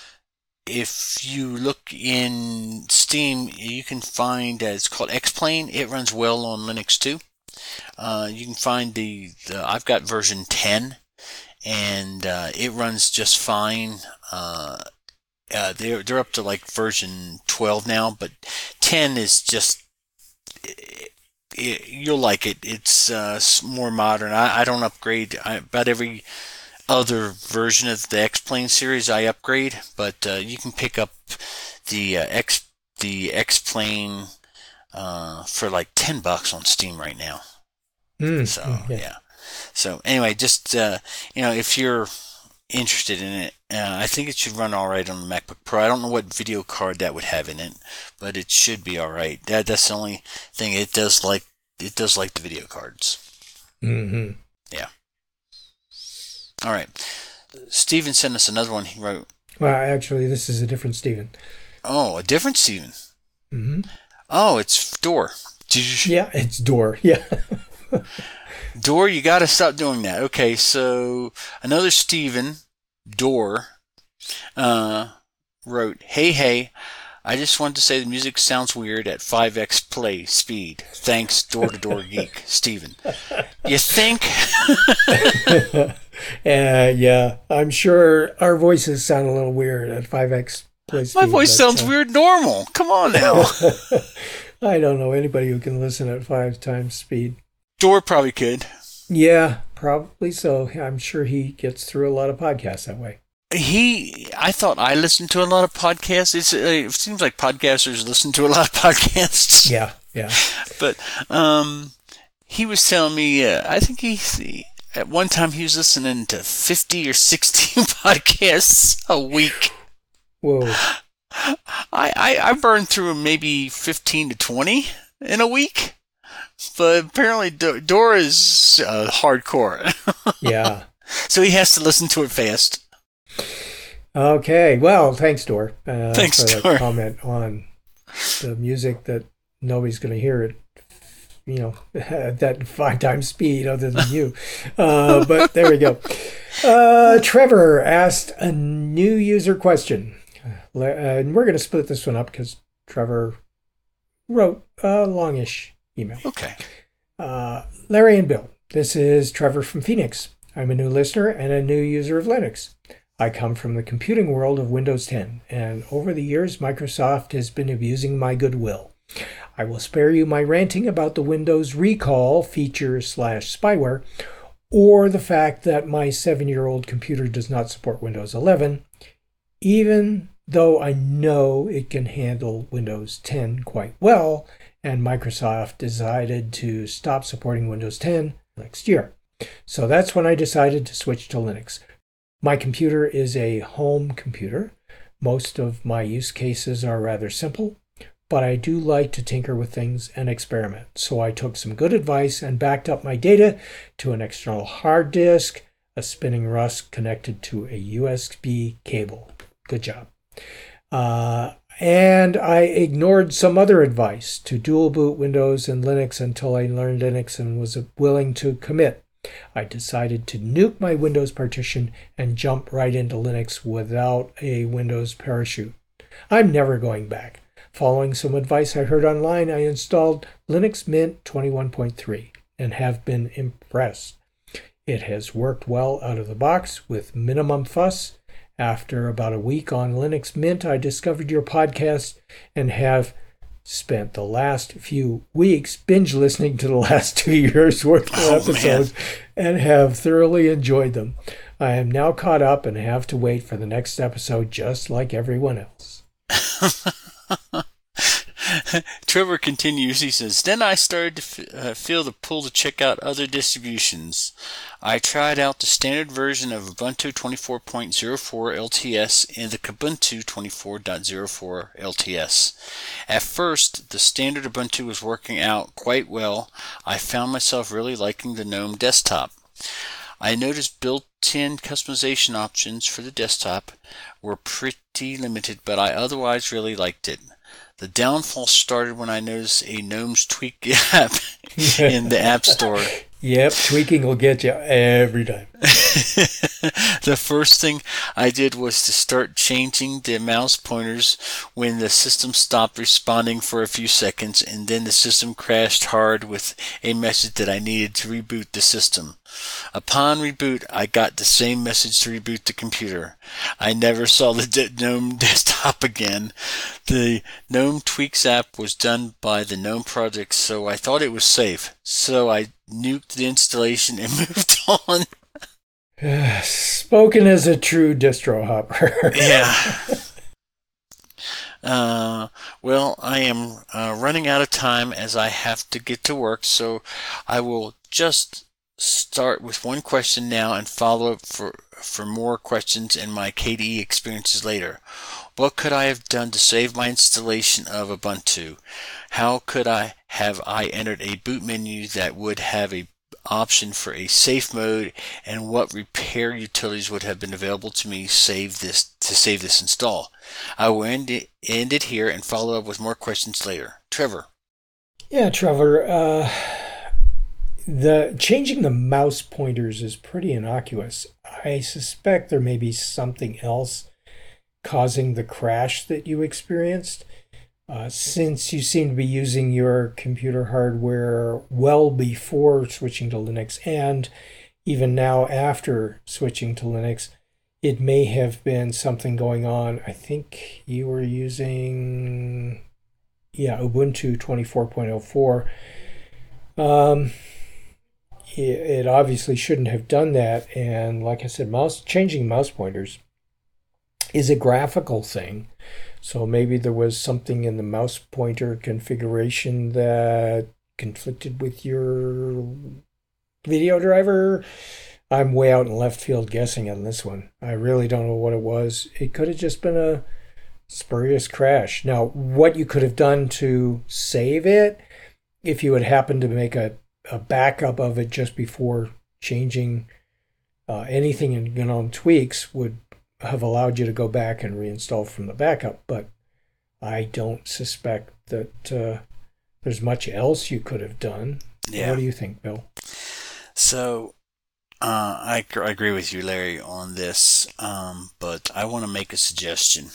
if you look in Steam, you can find uh, it's called X-Plane. It runs well on Linux too. Uh, you can find the, the I've got version ten, and uh, it runs just fine. Uh, uh, they're they're up to like version twelve now, but ten is just it, it, you'll like it. It's uh, more modern. I, I don't upgrade. I, about every other version of the X-Plane series I upgrade, but uh, you can pick up the uh, X the X-Plane uh, for like ten bucks on Steam right now. Mm, So mm, yeah. yeah. So anyway, just uh, you know, if you're interested in it, uh, I think it should run all right on the MacBook Pro. I don't know what video card that would have in it, but it should be all right. That that's the only thing it does like. It does like the video cards. Mm-hmm. Yeah. All right. Steven sent us another one. He wrote. Well, actually, this is a different Stephen. Oh, a different Steven. Mm-hmm. Oh, it's Door. Did you? Yeah, it's Door. Yeah. Door, you got to stop doing that. Okay, so another Steven, Door, uh, wrote, "Hey, hey, I just wanted to say the music sounds weird at five x play speed. Thanks, Door to Door Geek, Steven." You think? uh, yeah, I'm sure our voices sound a little weird at five x play speed. My voice but, sounds uh, weird normal. Come on now. I don't know anybody who can listen at five times speed. Door probably could. Yeah, probably so. I'm sure he gets through a lot of podcasts that way. He, I thought I listened to a lot of podcasts. It's, uh, it seems like podcasters listen to a lot of podcasts. Yeah, yeah. But um, he was telling me, uh, I think he, he, at one time he was listening to fifty or sixty podcasts a week. Whoa. I, I, I burned through maybe fifteen to twenty in a week. But apparently Do- Dora is uh, hardcore. Yeah. So he has to listen to it fast. Okay. Well, thanks, Dor. Uh, Thanks, for that Dor. comment on the music that nobody's going to hear it, you know, at that five times speed other than you. Uh, but there we go. Uh, Trevor asked a new user question. Uh, and we're going to split this one up because Trevor wrote a longish email. Okay. Uh, Larry and Bill, this is Trevor from Phoenix. I'm a new listener and a new user of Linux. I come from the computing world of Windows ten, and over the years, Microsoft has been abusing my goodwill. I will spare you my ranting about the Windows recall feature slash spyware, or the fact that my seven-year-old computer does not support Windows eleven, even though I know it can handle Windows ten quite well, and Microsoft decided to stop supporting Windows ten next year. So that's when I decided to switch to Linux. My computer is a home computer. Most of my use cases are rather simple, but I do like to tinker with things and experiment. So I took some good advice and backed up my data to an external hard disk, a spinning Rust connected to a U S B cable. Good job. Uh, and I ignored some other advice to dual boot Windows and Linux until I learned Linux and was willing to commit. I decided to nuke my Windows partition and jump right into Linux without a Windows parachute. I'm never going back. Following some advice I heard online, I installed Linux Mint twenty-one point three and have been impressed. It has worked well out of the box with minimum fuss. After about a week on Linux Mint, I discovered your podcast and have spent the last few weeks binge listening to the last two years worth of Oh, episodes and have thoroughly enjoyed them. I am now caught up and have to wait for the next episode just like everyone else. Trevor continues. He says, then I started to f- uh, feel the pull to check out other distributions. I tried out the standard version of Ubuntu twenty-four point oh four L T S and the Kubuntu twenty-four point oh four L T S. At first, the standard Ubuntu was working out quite well. I found myself really liking the GNOME desktop. I noticed built-in customization options for the desktop were pretty limited, but I otherwise really liked it. The downfall started when I noticed a Gnome's Tweak app in the App Store. Yep, tweaking will get you every time. The first thing I did was to start changing the mouse pointers when the system stopped responding for a few seconds, and then the system crashed hard with a message that I needed to reboot the system. Upon reboot, I got the same message to reboot the computer. I never saw the de- GNOME desktop again. The GNOME Tweaks app was done by the GNOME project, so I thought it was safe. So I nuked the installation and moved on. Spoken as a true distro hopper. Yeah. Uh, well, I am uh, running out of time as I have to get to work, so I will just start with one question now and follow up for, for more questions and my K D E experiences later. What could I have done to save my installation of Ubuntu? How could I have I entered a boot menu that would have a option for a safe mode, and what repair utilities would have been available to me save this to save this install? I will end it, end it here and follow up with more questions later. Trevor. Yeah, Trevor. Uh, the changing the mouse pointers is pretty innocuous. I suspect there may be something else causing the crash that you experienced. Uh, since you seem to be using your computer hardware well before switching to Linux and even now after switching to Linux, it may have been something going on. I think you were using, yeah, Ubuntu twenty-four point oh four. Um, it, it obviously shouldn't have done that. And like I said, mouse changing mouse pointers is a graphical thing. So maybe there was something in the mouse pointer configuration that conflicted with your video driver. I'm way out in left field guessing on this one. I really don't know what it was. It could have just been a spurious crash. Now, what you could have done to save it, if you had happened to make a, a backup of it just before changing uh, anything in GNOME Tweaks, would have allowed you to go back and reinstall from the backup, but I don't suspect that uh, there's much else you could have done. Yeah. What do you think, Bill? So, uh, I, I agree with you, Larry, on this, um, but I want to make a suggestion.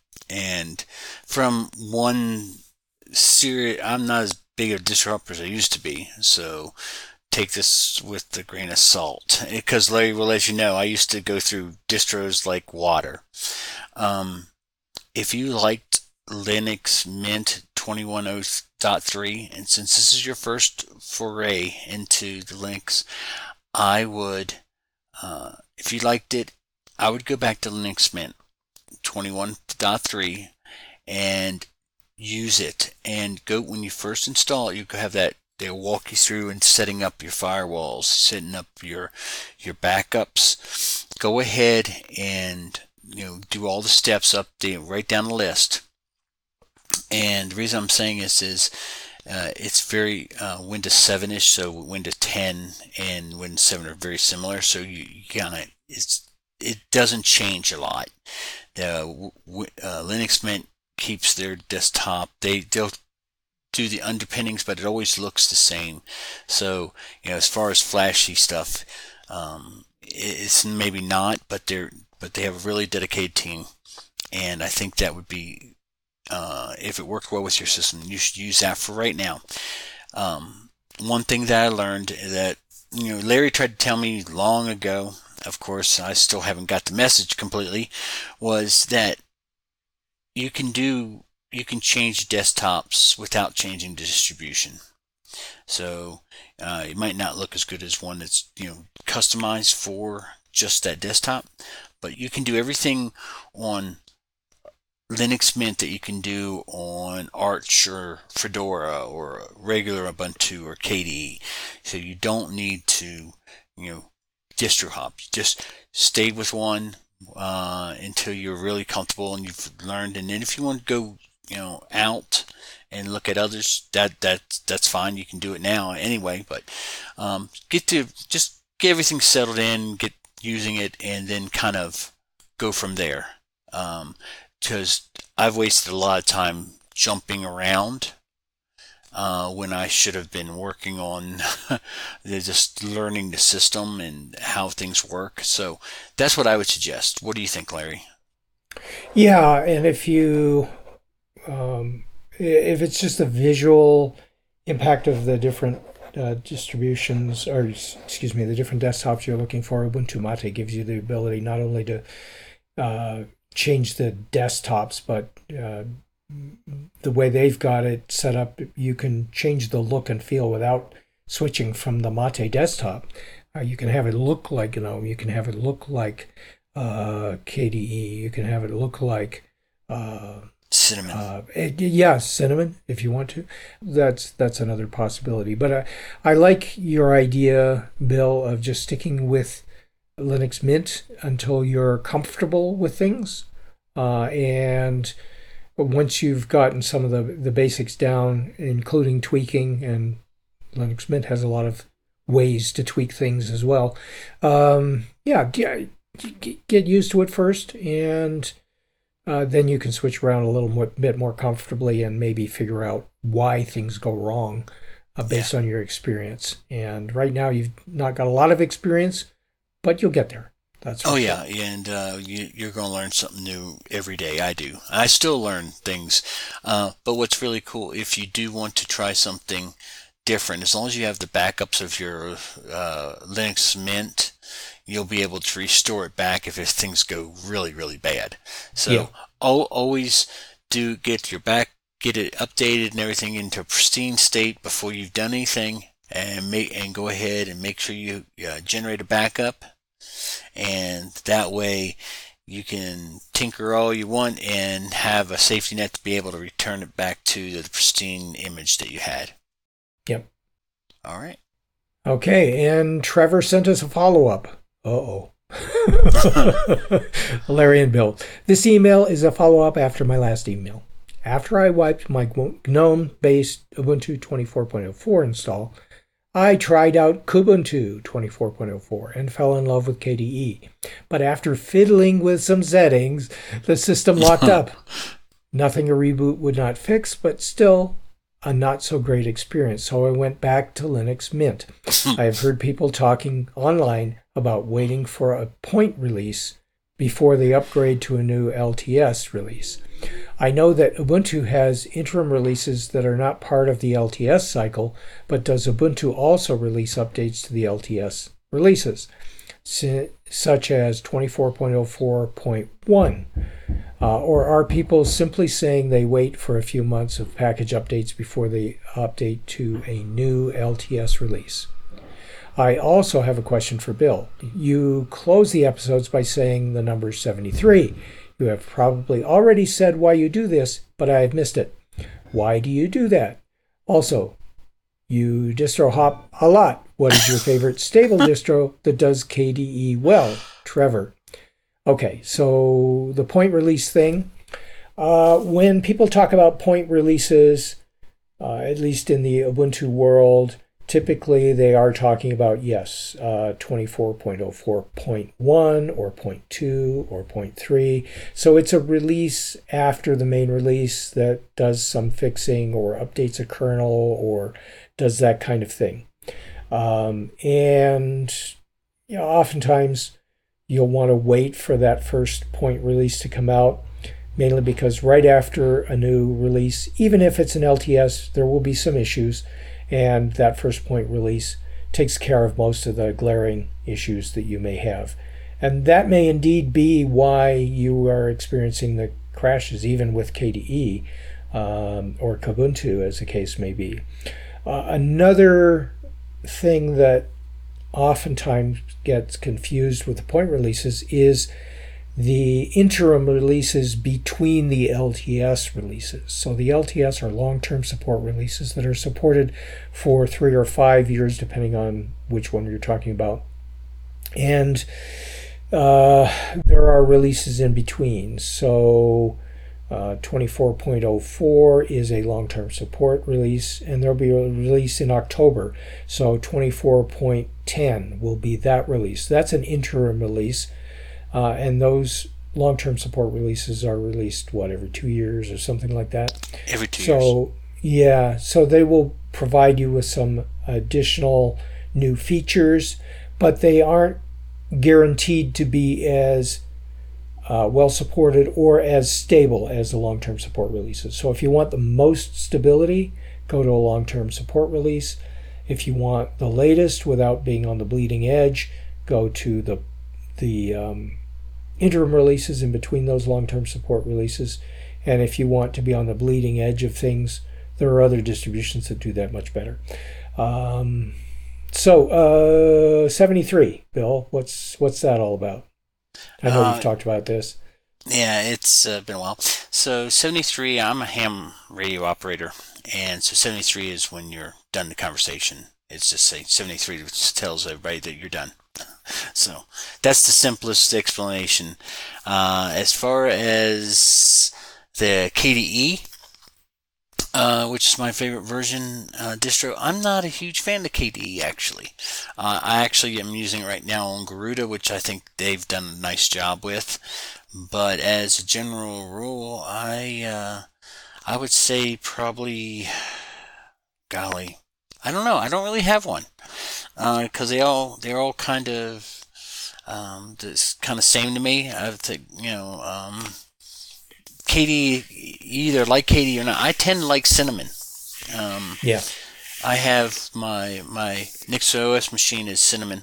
And from one serious, I'm not as big a disruptor as I used to be, so take this with a grain of salt, because Larry will let you know I used to go through distros like water. Um, if you liked Linux Mint twenty-one oh point three, and since this is your first foray into the Linux, I would, uh, if you liked it, I would go back to Linux Mint twenty-one point three and use it. And go when you first install it, you have that. They'll walk you through and setting up your firewalls, setting up your your backups. Go ahead and you know do all the steps up there, right down the list. And the reason I'm saying this is uh, it's very uh, Windows seven-ish, so Windows ten and Windows seven are very similar. So you, you kind of it's it doesn't change a lot. The uh, Linux Mint keeps their desktop. They they'll do the underpinnings, but it always looks the same. So, you know, as far as flashy stuff, um, it's maybe not, but they're but they have a really dedicated team, and I think that would be uh, if it worked well with your system, you should use that for right now. Um, one thing that I learned that you know, Larry tried to tell me long ago, of course, I still haven't got the message completely, was that you can do, you can change desktops without changing the distribution. So uh, it might not look as good as one that's, you know, customized for just that desktop, but you can do everything on Linux Mint that you can do on Arch or Fedora or regular Ubuntu or K D E. So you don't need to, you know, distro hop. You just stay with one uh, until you're really comfortable and you've learned. And then if you want to go, you know, out and look at others, that that that's fine. You can do it now anyway. But um, get to just get everything settled in, get using it, and then kind of go from there. Um, because I've wasted a lot of time jumping around uh, when I should have been working on just learning the system and how things work. So that's what I would suggest. What do you think, Larry? Yeah, and if you, um, if it's just a visual impact of the different uh, distributions, or excuse me, the different desktops you're looking for, Ubuntu Mate gives you the ability not only to uh, change the desktops, but uh, the way they've got it set up, you can change the look and feel without switching from the Mate desktop. Uh, you can have it look like GNOME. You can have it look like uh, K D E. You can have it look like uh, Cinnamon. Uh, it, yeah, Cinnamon, if you want to. That's that's another possibility. But I, I like your idea, Bill, of just sticking with Linux Mint until you're comfortable with things. Uh, and once you've gotten some of the, the basics down, including tweaking, and Linux Mint has a lot of ways to tweak things as well. Um, yeah, get, get used to it first, and uh, then you can switch around a little more, bit more comfortably and maybe figure out why things go wrong uh, based yeah. on your experience. And right now you've not got a lot of experience, but you'll get there. That's oh yeah, and uh, you, you're going to learn something new every day. I do. I still learn things. Uh, but what's really cool, if you do want to try something different, as long as you have the backups of your uh, Linux Mint, you'll be able to restore it back if things go really, really bad. So yeah. al- always do get your back, get it updated and everything into a pristine state before you've done anything, and make and go ahead and make sure you uh, generate a backup. And that way you can tinker all you want and have a safety net to be able to return it back to the pristine image that you had. Yep. All right. Okay, and Trevor sent us a follow-up. Uh-oh. Larry and Bill. This email is a follow-up after my last email. After I wiped my GNOME-based Ubuntu twenty-four point oh four install, I tried out Kubuntu twenty-four point oh four and fell in love with K D E. But after fiddling with some settings, the system locked up. Nothing a reboot would not fix, but still a not so great experience. So I went back to Linux Mint. I have heard people talking online about waiting for a point release before they upgrade to a new L T S release. I know that Ubuntu has interim releases that are not part of the L T S cycle, but does Ubuntu also release updates to the L T S releases, such as twenty-four point oh four point one? Uh, or are people simply saying they wait for a few months of package updates before they update to a new L T S release? I also have a question for Bill. You close the episodes by saying the number seventy-three. You have probably already said why you do this, but I have missed it. Why do you do that? Also, you distro hop a lot. What is your favorite stable distro that does K D E well? Trevor. Okay, so the point release thing. Uh, when people talk about point releases, uh, at least in the Ubuntu world, typically they are talking about, yes, uh, twenty-four point oh four point one or point two or point three. So it's a release after the main release that does some fixing or updates a kernel or does that kind of thing. Um, and you know, oftentimes you'll want to wait for that first point release to come out, mainly because right after a new release, even if it's an L T S, there will be some issues. And that first point release takes care of most of the glaring issues that you may have. And that may indeed be why you are experiencing the crashes, even with K D E um, or Kubuntu, as the case may be. Uh, another thing that oftentimes gets confused with the point releases is the interim releases between the L T S releases. So the L T S are long-term support releases that are supported for three or five years, depending on which one you're talking about. And uh, there are releases in between. So uh, twenty-four point oh four is a long-term support release, and there'll be a release in October. So twenty-four point ten will be that release. That's an interim release. Uh, and those long-term support releases are released, what, every two years or something like that? Every two so, years. So, yeah, so they will provide you with some additional new features, but they aren't guaranteed to be as uh, well-supported or as stable as the long-term support releases. So if you want the most stability, go to a long-term support release. If you want the latest without being on the bleeding edge, go to the the um, interim releases in between those long-term support releases. And if you want to be on the bleeding edge of things, there are other distributions that do that much better. Um, so uh, seventy-three, Bill, what's what's that all about? I know Uh, you've talked about this. Yeah, it's uh, been a while. So seventy-three, I'm a ham radio operator, and so seventy-three is when you're done the conversation. It's just say seventy-three, which tells everybody that you're done. So that's the simplest explanation. Uh, as far as the K D E, uh, which is my favorite version uh, distro, I'm not a huge fan of K D E actually. Uh, I actually am using it right now on Garuda, which I think they've done a nice job with. But as a general rule, I uh, I would say probably, golly, I don't know. I don't really have one. Because uh, they all they're all kind of um, just kind of same to me. I think you know um, K D E, either like K D E or not. I tend to like Cinnamon. Um, Yeah. I have my my NixOS machine is Cinnamon,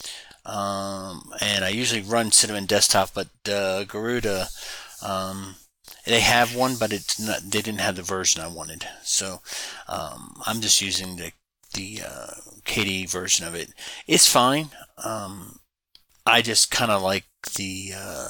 um, and I usually run Cinnamon desktop. But uh, Garuda, um, they have one, but it's not. They didn't have the version I wanted, so um, I'm just using the. the uh, K D E version of it. It's fine. Um, I just kind of like the uh,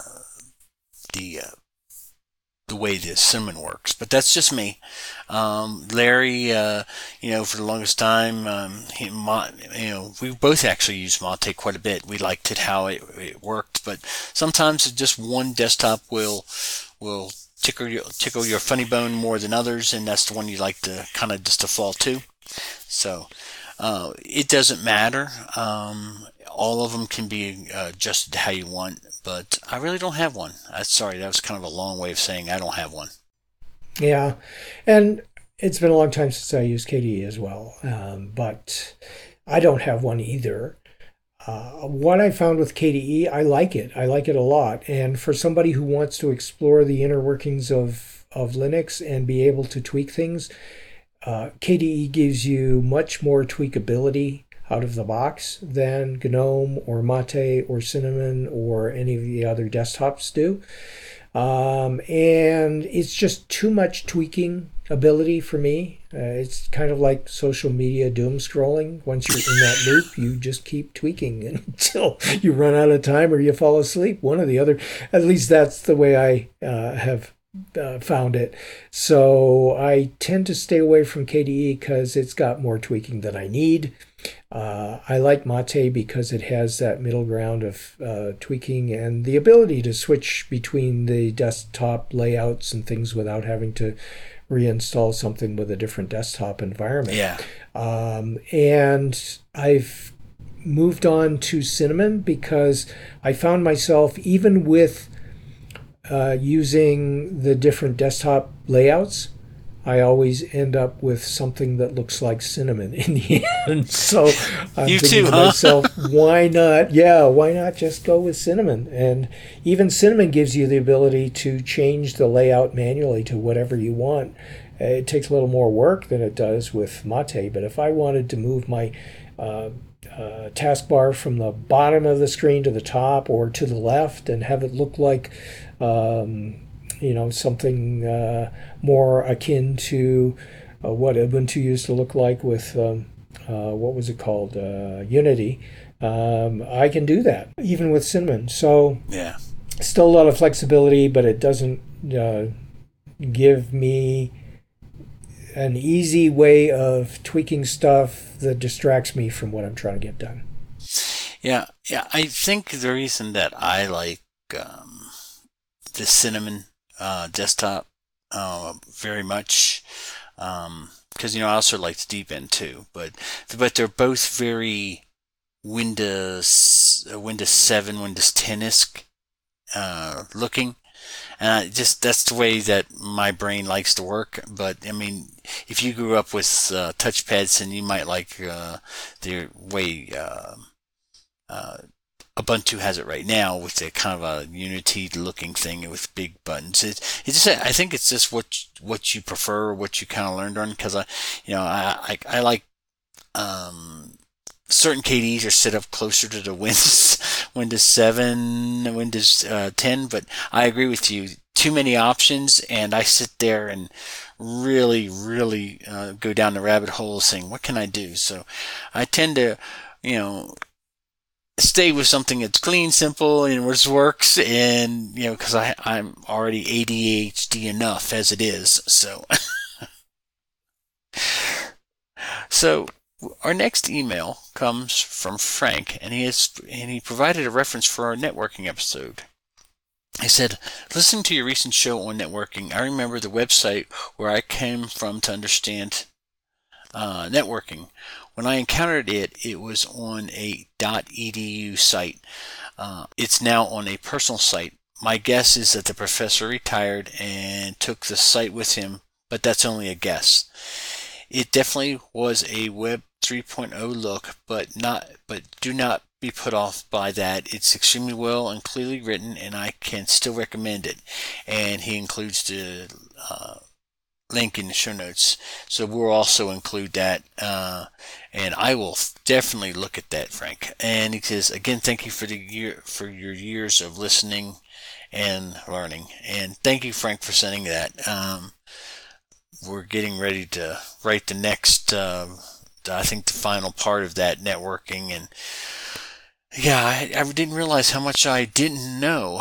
the uh, the way the Cinnamon works, but that's just me. Um, Larry, uh, you know, for the longest time, um, he, you know, we both actually used Mate quite a bit. We liked it how it, it worked, but sometimes just one desktop will will tickle your tickle your funny bone more than others, and that's the one you like to kind of just default to. So uh, it doesn't matter. Um, all of them can be uh, adjusted how you want, but I really don't have one. Uh, sorry, that was kind of a long way of saying I don't have one. Yeah, and it's been a long time since I used K D E as well, um, but I don't have one either. Uh, what I found with K D E, I like it. I like it a lot. And for somebody who wants to explore the inner workings of, of Linux and be able to tweak things, Uh, K D E gives you much more tweakability out of the box than GNOME or Mate or Cinnamon or any of the other desktops do. Um, and it's just too much tweaking ability for me. Uh, it's kind of like social media doom scrolling. Once you're in that loop, you just keep tweaking until you run out of time or you fall asleep. One or the other. At least that's the way I uh, have Uh, found it. So I tend to stay away from K D E because it's got more tweaking than I need. Uh, I like Mate because it has that middle ground of uh, tweaking and the ability to switch between the desktop layouts and things without having to reinstall something with a different desktop environment. Yeah. Um, and I've moved on to Cinnamon because I found myself, even with Uh, using the different desktop layouts, I always end up with something that looks like Cinnamon in the end. So I'm you thinking too, to huh? myself, why not? Yeah, why not just go with Cinnamon? And even Cinnamon gives you the ability to change the layout manually to whatever you want. It takes a little more work than it does with Mate, but if I wanted to move my uh, uh, taskbar from the bottom of the screen to the top or to the left and have it look like um, you know, something uh, more akin to uh, what Ubuntu used to look like with um, uh, what was it called, uh, Unity. Um, I can do that even with Cinnamon. So yeah, still a lot of flexibility, but it doesn't uh, give me an easy way of tweaking stuff that distracts me from what I'm trying to get done. Yeah, yeah. I think the reason that I like um, the Cinnamon uh, desktop uh, very much, because um, you know I also like the Deep End too, but but they're both very Windows uh, Windows seven, Windows ten-esque uh, looking. And I just that's the way that my brain likes to work. But I mean, if you grew up with uh, touchpads, then you might like uh, the way uh, uh, Ubuntu has it right now, with a kind of a Unity-looking thing with big buttons. It, it's just, I think it's just what what you prefer, what you kind of learned on. Because I, you know, I I, I like. Um, Certain K Ds are set up closer to the Windows Windows seven, Windows uh, ten, but I agree with you. Too many options, and I sit there and really, really uh, go down the rabbit hole saying, what can I do? So I tend to, you know, stay with something that's clean, simple, and which works, and, you know, because I'm already A D H D enough as it is, so. So, our next email comes from Frank, and he has and he provided a reference for our networking episode. He said, listening to your recent show on networking, I remember the website where I came from to understand uh, networking. When I encountered it, it was on a .edu site. Uh, it's now on a personal site. My guess is that the professor retired and took the site with him, but that's only a guess. It definitely was a Web three point oh look, but not but do not be put off by that. It's extremely well and clearly written, and I can still recommend it. And he includes the uh, link in the show notes, so we'll also include that. Uh, and I will definitely look at that, Frank. And he says again, thank you for the year for your years of listening and learning. And thank you, Frank, for sending that. Um, we're getting ready to write the next. Uh, I think the final part of that networking, and yeah, I, I didn't realize how much I didn't know.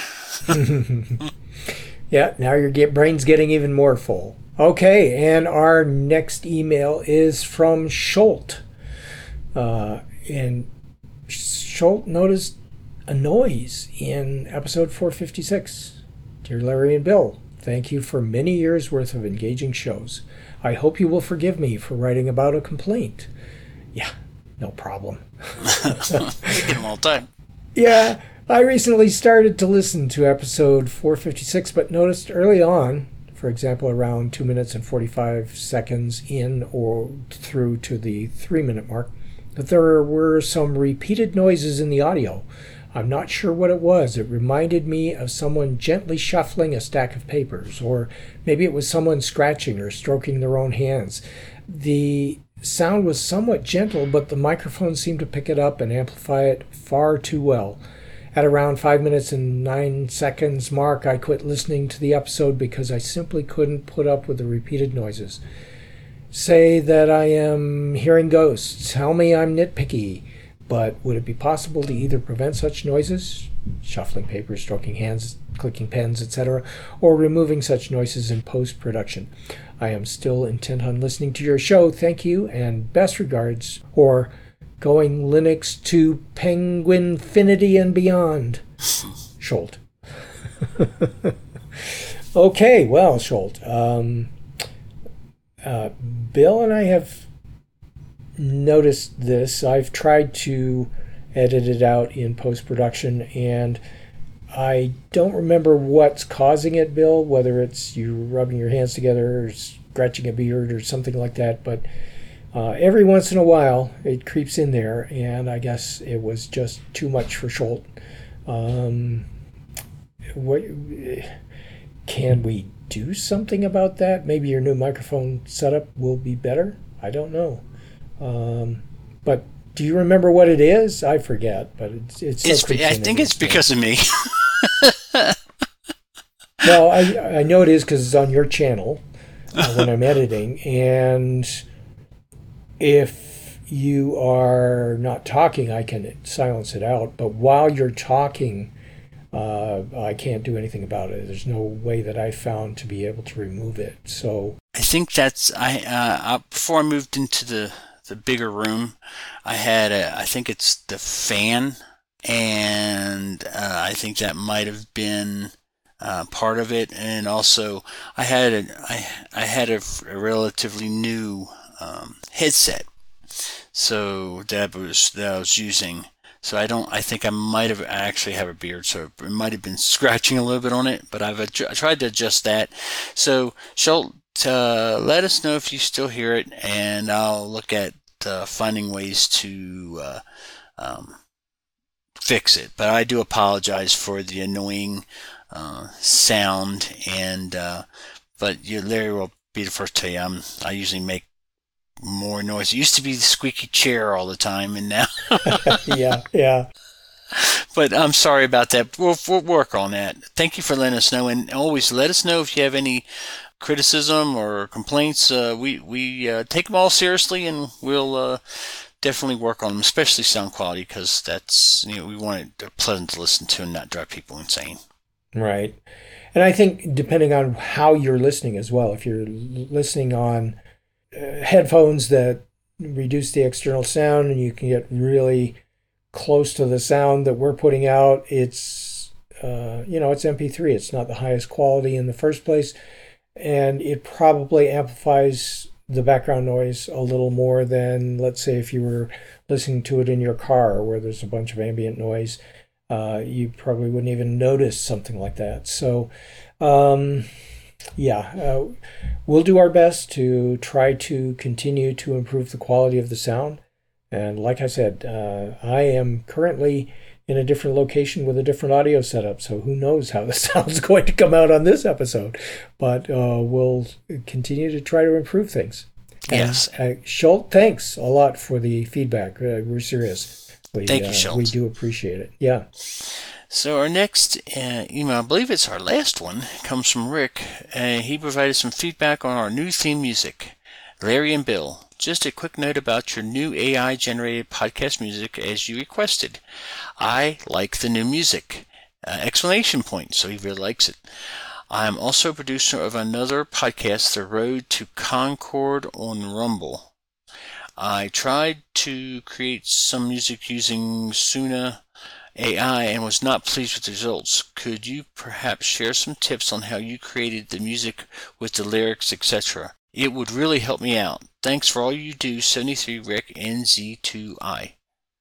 Yeah, now your get, brain's getting even more full. Okay, and our next email is from Schult. Uh, and Schult noticed a noise in episode four fifty-six. Dear Larry and Bill, thank you for many years' worth of engaging shows. I hope you will forgive me for writing about a complaint. Yeah, no problem. You get them all the time. Yeah, I recently started to listen to episode four fifty-six, but noticed early on, for example, around two minutes and forty-five seconds in or through to the three-minute mark, that there were some repeated noises in the audio. I'm not sure what it was. It reminded me of someone gently shuffling a stack of papers, or maybe it was someone scratching or stroking their own hands. The sound was somewhat gentle, but the microphone seemed to pick it up and amplify it far too well. At around five minutes and nine seconds mark, I quit listening to the episode because I simply couldn't put up with the repeated noises. Say that I am hearing ghosts. Tell me I'm nitpicky. But would it be possible to either prevent such noises, shuffling papers, stroking hands, clicking pens, et cetera, or removing such noises in post-production? I am still intent on listening to your show. Thank you, and best regards, or going Linux to Penguinfinity and beyond. Schult. Okay, well, Schult. Um, uh, Bill and I have noticed this. I've tried to edit it out in post-production, and I don't remember what's causing it, Bill, whether it's you rubbing your hands together or scratching a beard or something like that, but uh, every once in a while it creeps in there, and I guess it was just too much for Schult. Um, what, can we do something about that? Maybe your new microphone setup will be better? I don't know. Um, But do you remember what it is? I forget, but it's it's. So It's, I think it's because of me. Well, I I know it is because it's on your channel uh, when I'm editing, and if you are not talking, I can silence it out. But while you're talking, uh, I can't do anything about it. There's no way that I found to be able to remove it. So I think that's I. Uh, I before I moved into the the bigger room, I had a. I think it's the fan, and uh, I think that might have been. Uh, part of it, and also I had a I I had a, a relatively new um, headset, so that was that I was using. So I don't. I think I might have I actually have a beard, so it might have been scratching a little bit on it. But I've adju- I tried to adjust that. So Schultz, uh, let us know if you still hear it, and I'll look at uh, finding ways to uh, um, fix it. But I do apologize for the annoying. Uh, sound and uh, but you, Larry will be the first to tell you I'm, I usually make more noise. It used to be the squeaky chair all the time, and now yeah, yeah. But I'm sorry about that. We'll, we'll work on that. Thank you for letting us know, and always let us know if you have any criticism or complaints. Uh, we we uh, take them all seriously, and we'll uh, definitely work on them, especially sound quality, because that's you know we want it pleasant to listen to and not drive people insane. Right. And I think depending on how you're listening as well, if you're listening on uh, headphones that reduce the external sound and you can get really close to the sound that we're putting out, it's, uh, you know, it's M P three. It's not the highest quality in the first place. And it probably amplifies the background noise a little more than, let's say, if you were listening to it in your car where there's a bunch of ambient noise. Uh, you probably wouldn't even notice something like that. So, um, yeah, uh, we'll do our best to try to continue to improve the quality of the sound. And like I said, uh, I am currently in a different location with a different audio setup. So who knows how the sound's going to come out on this episode. But uh, we'll continue to try to improve things. Yes. And, uh, Schultz, thanks a lot for the feedback. Uh, we're serious. We, Thank you, uh, Schultz. We do appreciate it. Yeah. So our next uh, email, I believe it's our last one, comes from Rick. Uh, he provided some feedback on our new theme music. Larry and Bill, just a quick note about your new A I-generated podcast music as you requested. I like the new music. Uh, exclamation point, so he really likes it. I am also a producer of another podcast, The Road to Concord on Rumble. I tried to create some music using Suna A I and was not pleased with the results. Could you perhaps share some tips on how you created the music with the lyrics, et cetera? It would really help me out. Thanks for all you do, seventy-three Rick N Z two I.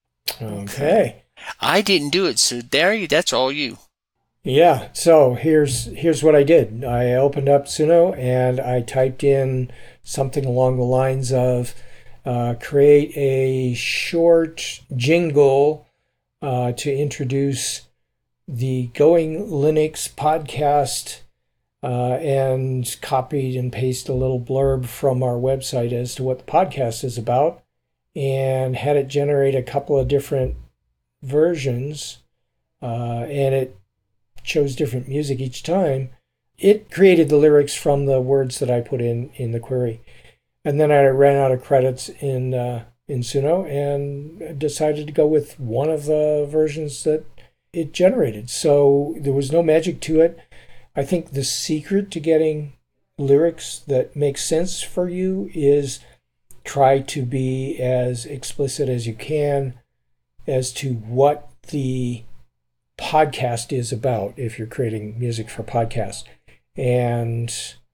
Okay. I didn't do it, so Darry, that's all you. Yeah, so here's here's what I did. I opened up Suno and I typed in something along the lines of Uh, create a short jingle uh, to introduce the Going Linux podcast uh, and copied and pasted a little blurb from our website as to what the podcast is about and had it generate a couple of different versions uh, and it chose different music each time. It created the lyrics from the words that I put in in the query. And then I ran out of credits in uh, in Suno and decided to go with one of the versions that it generated. So there was no magic to it. I think the secret to getting lyrics that make sense for you is try to be as explicit as you can as to what the podcast is about if you're creating music for podcasts. And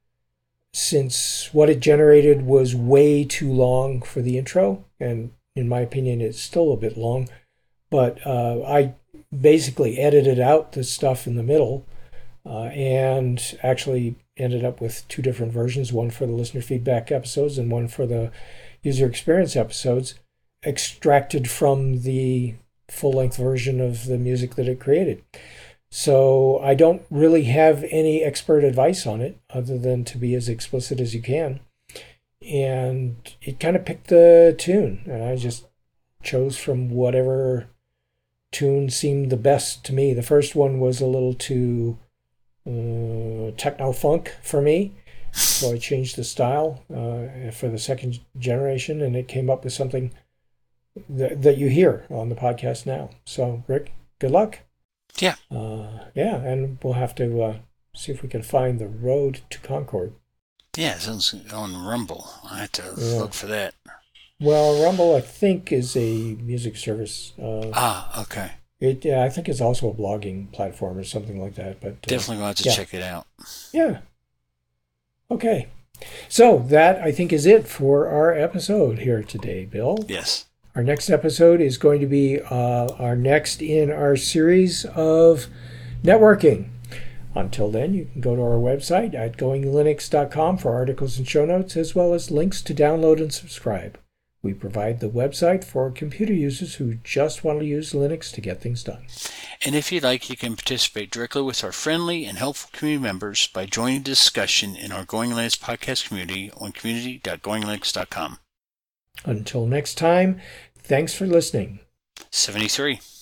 since what it generated was way too long for the intro, and in my opinion it's still a bit long, but uh, I basically edited out the stuff in the middle uh, and actually ended up with two different versions, one for the listener feedback episodes and one for the user experience episodes, extracted from the full-length version of the music that it created. So I don't really have any expert advice on it other than to be as explicit as you can. And it kind of picked the tune. And I just chose from whatever tune seemed the best to me. The first one was a little too uh, techno-funk for me, so I changed the style uh, for the second generation, and it came up with something that, that you hear on the podcast now. So, Rick, good luck. Yeah. Uh, yeah, and we'll have to uh, see if we can find the road to Concord. Yeah, it sounds on Rumble. I have to Yeah. look for that. Well, Rumble, I think, is a music service. Uh, Ah, okay. it, yeah, I think it's also a blogging platform or something like that. But uh, Definitely going to have to yeah. check it out. Yeah. Okay. So that, I think, is it for our episode here today, Bill. Yes. Our next episode is going to be uh, our next in our series of networking. Until then, you can go to our website at going linux dot com for articles and show notes, as well as links to download and subscribe. We provide the website for computer users who just want to use Linux to get things done. And if you'd like, you can participate directly with our friendly and helpful community members by joining the discussion in our Going Linux podcast community on community dot going linux dot com. Until next time, thanks for listening. seventy-three.